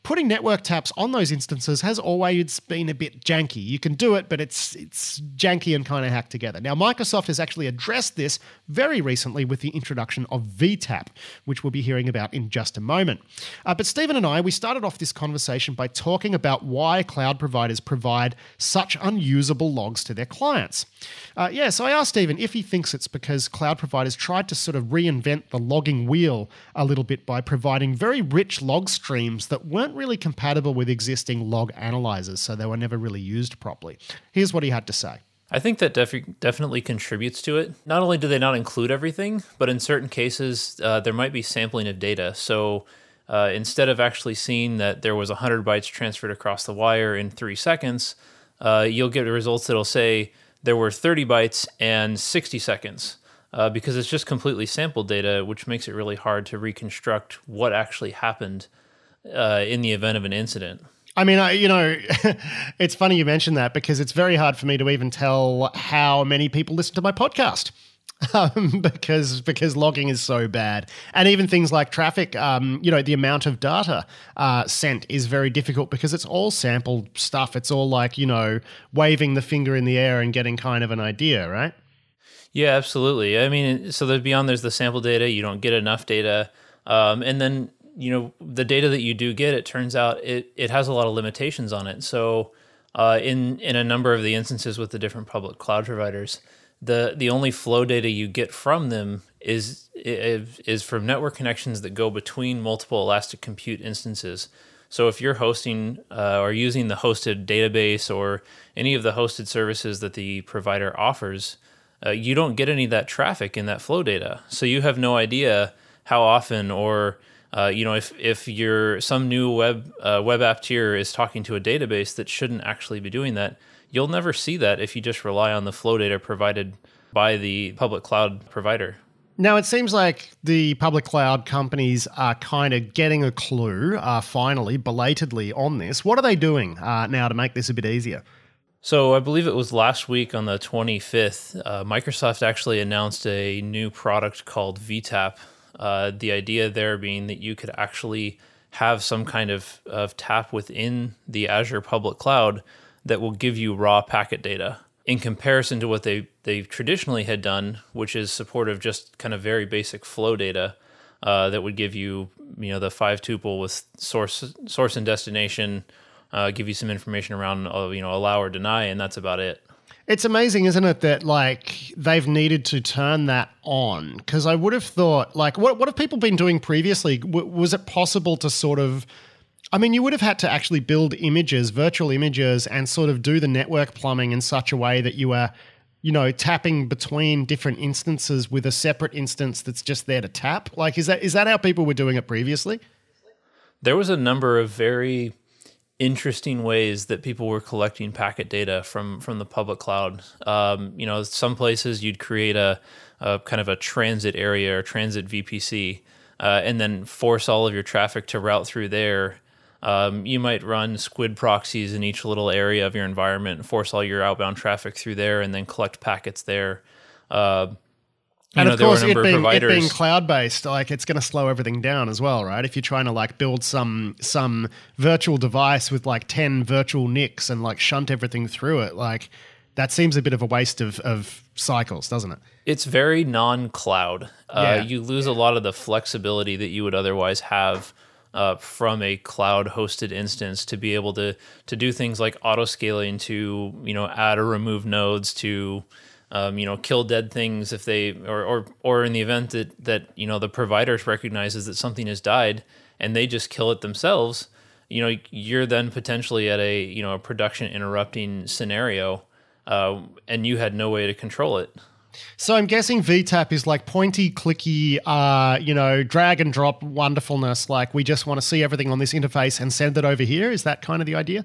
putting network taps on those instances has always been a bit janky. You can do it, but it's it's janky and kind of hacked together. Now, Microsoft has actually addressed this very recently with the introduction of V TAP, which we'll be hearing about in just a moment. Uh, but Stephen and I, we started off this conversation by talking about why cloud providers provide such unusable logs to their clients. Uh, yeah, so I asked Stephen if he thinks it's because cloud providers tried to sort of reinvent the logging wheel a little bit by providing very rich log streams that weren't really compatible with existing log analyzers, so they were never really used properly. Here's what he had to say. I think that def- definitely contributes to it. Not only do they not include everything, but in certain cases, uh, there might be sampling of data. So uh, instead of actually seeing that there was one hundred bytes transferred across the wire in three seconds, uh, you'll get results that'll say there were thirty bytes and sixty seconds. Uh, because it's just completely sampled data, which makes it really hard to reconstruct what actually happened uh, in the event of an incident. I mean, I, you know, it's funny you mentioned that because it's very hard for me to even tell how many people listen to my podcast um, because because logging is so bad. And even things like traffic, um, you know, the amount of data uh, sent is very difficult because it's all sampled stuff. It's all like, you know, waving the finger in the air and getting kind of an idea, right? Yeah, absolutely. I mean, so there's beyond there's the sample data, you don't get enough data. Um, and then, you know, the data that you do get, it turns out it, it has a lot of limitations on it. So uh, in, in a number of the instances with the different public cloud providers, the, the only flow data you get from them is, is, is from network connections that go between multiple Elastic Compute instances. So if you're hosting uh, or using the hosted database or any of the hosted services that the provider offers, Uh, you don't get any of that traffic in that flow data. So you have no idea how often or, uh, you know, if, if you're some new web uh, web app tier is talking to a database that shouldn't actually be doing that, you'll never see that if you just rely on the flow data provided by the public cloud provider. Now, it seems like the public cloud companies are kind of getting a clue, uh, finally, belatedly on this. What are they doing uh, now to make this a bit easier? So I believe it was last week on the twenty-fifth, uh, Microsoft actually announced a new product called V TAP. Uh, the idea there being that you could actually have some kind of, of tap within the Azure public cloud that will give you raw packet data in comparison to what they, they traditionally had done, which is support of just kind of very basic flow data uh, that would give you, you know, the five tuple with source, source and destination, Uh, give you some information around, uh, you know, allow or deny, and that's about it. It's amazing, isn't it, that like they've needed to turn that on? Because I would have thought, like, what what have people been doing previously? W- was it possible to sort of, I mean, you would have had to actually build images, virtual images, and sort of do the network plumbing in such a way that you were, you know, tapping between different instances with a separate instance that's just there to tap. Like, is that is that how people were doing it previously? There was a number of very interesting ways that people were collecting packet data from from the public cloud. Um, you know, some places you'd create a, a kind of a transit area or transit V P C, uh, and then force all of your traffic to route through there. Um, you might run squid proxies in each little area of your environment and force all your outbound traffic through there, and then collect packets there. Uh, You and know, of course, it of being, it providers. being cloud-based, like it's going to slow everything down as well, right? If you're trying to like build some some virtual device with like ten virtual N I Cs and like shunt everything through it, like that seems a bit of a waste of, of cycles, doesn't it? It's very non-cloud. Uh, Yeah. You lose a lot of the flexibility that you would otherwise have uh, from a cloud-hosted instance to be able to to do things like auto-scaling to, you know, add or remove nodes, to Um, you know, kill dead things if they, or, or or in the event that, that, you know, the providers recognizes that something has died and they just kill it themselves, you know, you're then potentially at a, you know, a production interrupting scenario, uh, and you had no way to control it. So I'm guessing V TAP is like pointy, clicky, uh, you know, drag and drop wonderfulness. Like we just want to see everything on this interface and send it over here. Is that kind of the idea?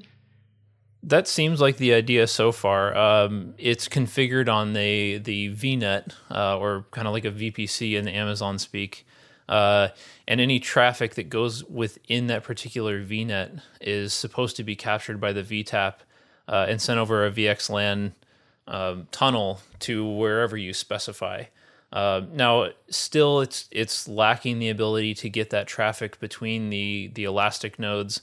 That seems like the idea so far. Um, it's configured on the the V NET, uh, or kind of like a V P C in the Amazon speak, uh, and any traffic that goes within that particular V NET is supposed to be captured by the V TAP uh, and sent over a V X LAN um, tunnel to wherever you specify. Uh, now, still, it's it's lacking the ability to get that traffic between the the Elastic nodes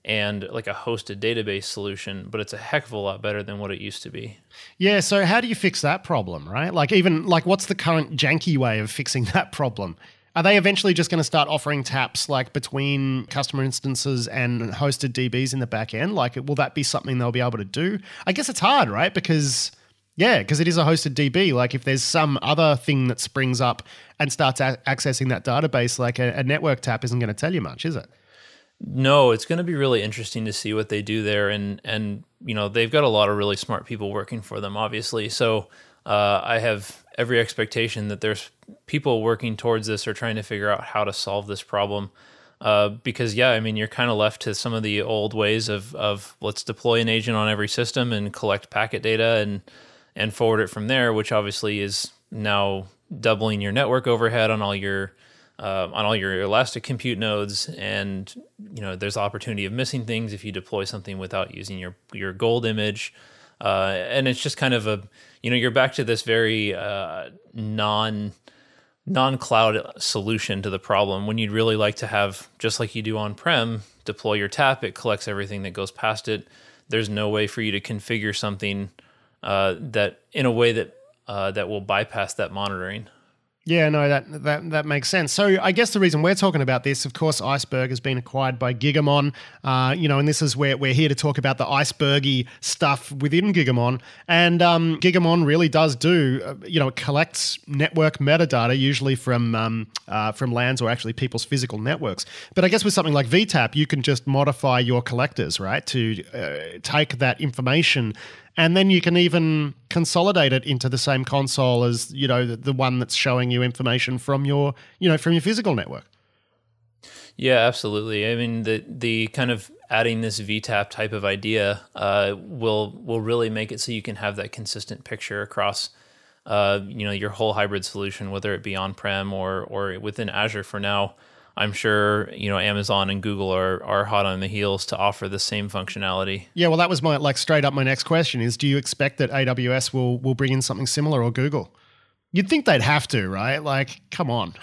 and like a hosted database solution, but it's a heck of a lot better than what it used to be. Yeah, so how do you fix that problem, right? Like even like what's the current janky way of fixing that problem? Are they eventually just going to start offering taps like between customer instances and hosted D Bs in the back end? Like will that be something they'll be able to do? I guess it's hard, right? Because yeah, because it is a hosted D B. Like if there's some other thing that springs up and starts a- accessing that database, like a, a network tap isn't going to tell you much, is it? No, it's going to be really interesting to see what they do there. And, and you know, they've got a lot of really smart people working for them, obviously. So uh, I have every expectation that there's people working towards this or trying to figure out how to solve this problem. Uh, because, yeah, I mean, you're kind of left to some of the old ways of, of let's deploy an agent on every system and collect packet data and and forward it from there, which obviously is now doubling your network overhead on all your uh, on all your elastic compute nodes. And you know, there's opportunity of missing things if you deploy something without using your your gold image. Uh, and it's just kind of a, you know, you're back to this very uh, non non-cloud solution to the problem when you'd really like to have, just like you do on-prem, deploy your tap, it collects everything that goes past it. There's no way for you to configure something uh, that in a way that uh, that will bypass that monitoring. Yeah, no, that that that makes sense. So I guess the reason we're talking about this, of course, Iceberg has been acquired by Gigamon, uh, you know, and this is where we're here to talk about the icebergy stuff within Gigamon. And um, Gigamon really does do, uh, you know, it collects network metadata, usually from um, uh, from LANs or actually people's physical networks. But I guess with something like V TAP, you can just modify your collectors, right, to uh, take that information. And then you can even consolidate it into the same console as, you know, the, the one that's showing you information from your, you know, from your physical network. Yeah, absolutely. I mean, the the kind of adding this V TAP type of idea uh, will will really make it so you can have that consistent picture across, uh, you know, your whole hybrid solution, whether it be on-prem or or within Azure for now. I'm sure, you know, Amazon and Google are are hot on the heels to offer the same functionality. Yeah, well, that was my, like, straight up my next question is, do you expect that A W S will will bring in something similar, or Google? You'd think they'd have to, right? Like, come on.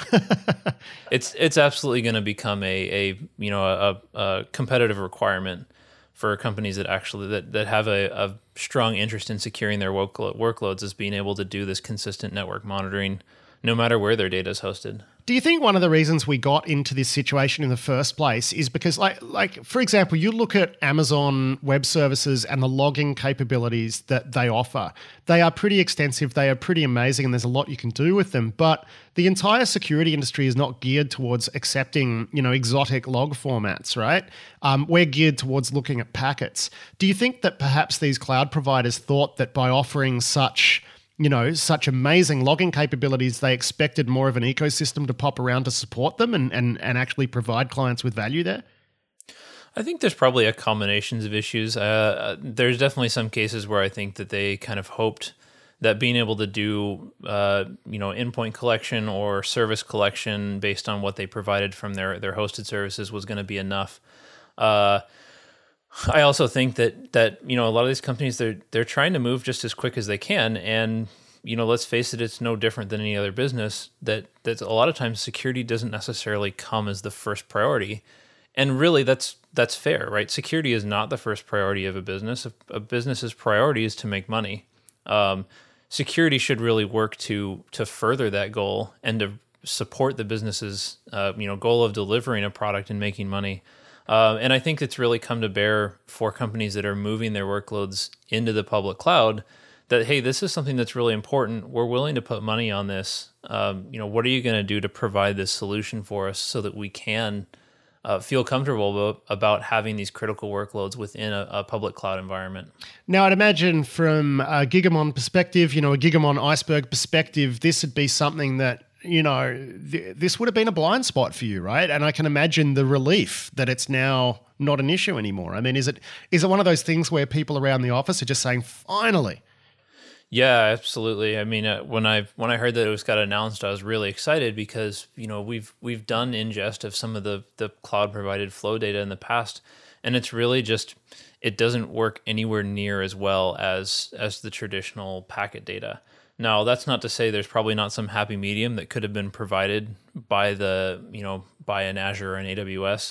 it's it's absolutely going to become a, a you know, a, a competitive requirement for companies that actually that, that have a, a strong interest in securing their workload, workloads is being able to do this consistent network monitoring no matter where their data is hosted. Do you think one of the reasons we got into this situation in the first place is because, like, like for example, you look at Amazon Web Services and the logging capabilities that they offer. They are pretty extensive. They are pretty amazing, and there's a lot you can do with them. But the entire security industry is not geared towards accepting, you know, exotic log formats, right? Um, we're geared towards looking at packets. Do you think that perhaps these cloud providers thought that by offering such you know, such amazing logging capabilities, they expected more of an ecosystem to pop around to support them and, and, and actually provide clients with value there? I think there's probably a combination of issues. Uh, there's definitely some cases where I think that they kind of hoped that being able to do, uh, you know, endpoint collection or service collection based on what they provided from their, their hosted services was going to be enough. Uh, I also think that that you know a lot of these companies they're they're trying to move just as quick as they can, and you know let's face it, it's no different than any other business. That that a lot of times security doesn't necessarily come as the first priority, and really that's that's fair, right? Security is not the first priority of a business. A, a business's priority is to make money. Um, security should really work to to further that goal and to support the business's uh, you know goal of delivering a product and making money. Uh, and I think it's really come to bear for companies that are moving their workloads into the public cloud that, hey, this is something that's really important. We're willing to put money on this. Um, you know, what are you going to do to provide this solution for us so that we can uh, feel comfortable about, about having these critical workloads within a, a public cloud environment? Now, I'd imagine from a Gigamon perspective, you know, a Gigamon Iceberg perspective, this would be something that, you know, th- this would have been a blind spot for you, right? And I can imagine the relief that it's now not an issue anymore. I mean, is it is it one of those things where people around the office are just saying, finally? Yeah, absolutely. I mean, uh, when I when I heard that it was got announced, I was really excited because, you know, we've we've done ingest of some of the the cloud provided flow data in the past, and it's really just it doesn't work anywhere near as well as as the traditional packet data. Now, that's not to say there's probably not some happy medium that could have been provided by the, you know, by an Azure or an A W S.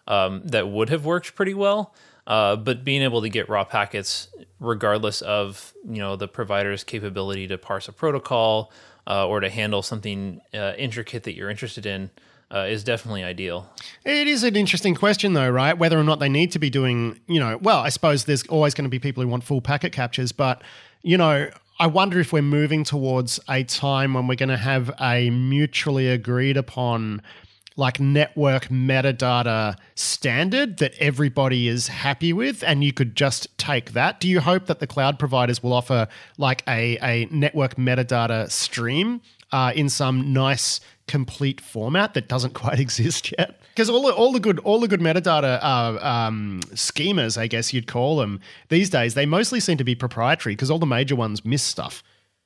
um, that would have worked pretty well. Uh, but being able to get raw packets, regardless of you know the provider's capability to parse a protocol uh, or to handle something uh, intricate that you're interested in, uh, is definitely ideal. It is an interesting question, though, right? Whether or not they need to be doing, you know, well, I suppose there's always going to be people who want full packet captures, but you know. I wonder if we're moving towards a time when we're going to have a mutually agreed upon like network metadata standard that everybody is happy with, and you could just take that. Do you hope that the cloud providers will offer like a, a network metadata stream uh, in some nice complete format that doesn't quite exist yet? Because all the, all the good all the good metadata uh, um, schemas, I guess you'd call them, these days, they mostly seem to be proprietary because all the major ones miss stuff.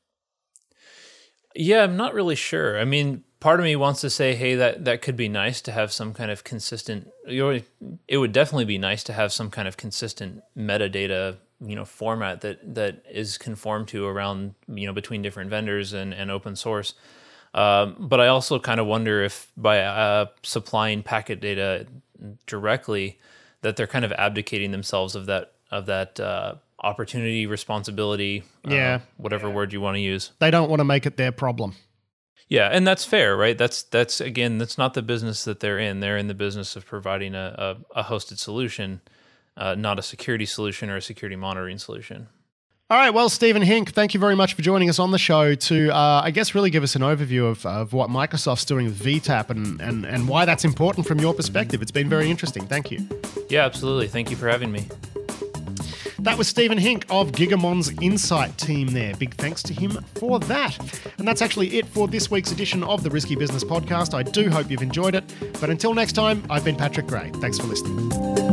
Yeah, I'm not really sure. I mean, part of me wants to say, hey, that, that could be nice to have some kind of consistent, you know, it would definitely be nice to have some kind of consistent metadata, you know, format that that is conformed to around, you know, between different vendors and, and open source. Um, but I also kind of wonder if by uh, supplying packet data directly, that they're kind of abdicating themselves of that of that uh, opportunity, responsibility, yeah, uh, whatever yeah. word you want to use. They don't want to make it their problem. Yeah, and that's fair, right? That's that's again, that's not the business that they're in. They're in the business of providing a, a, a hosted solution, uh, not a security solution or a security monitoring solution. All right, well, Stephen Hink, thank you very much for joining us on the show to, uh, I guess, really give us an overview of, of what Microsoft's doing with V TAP and, and, and why that's important from your perspective. It's been very interesting. Thank you. Yeah, absolutely. Thank you for having me. That was Stephen Hink of Gigamon's Insight team there. Big thanks to him for that. And that's actually it for this week's edition of the Risky Business Podcast. I do hope you've enjoyed it. But until next time, I've been Patrick Gray. Thanks for listening.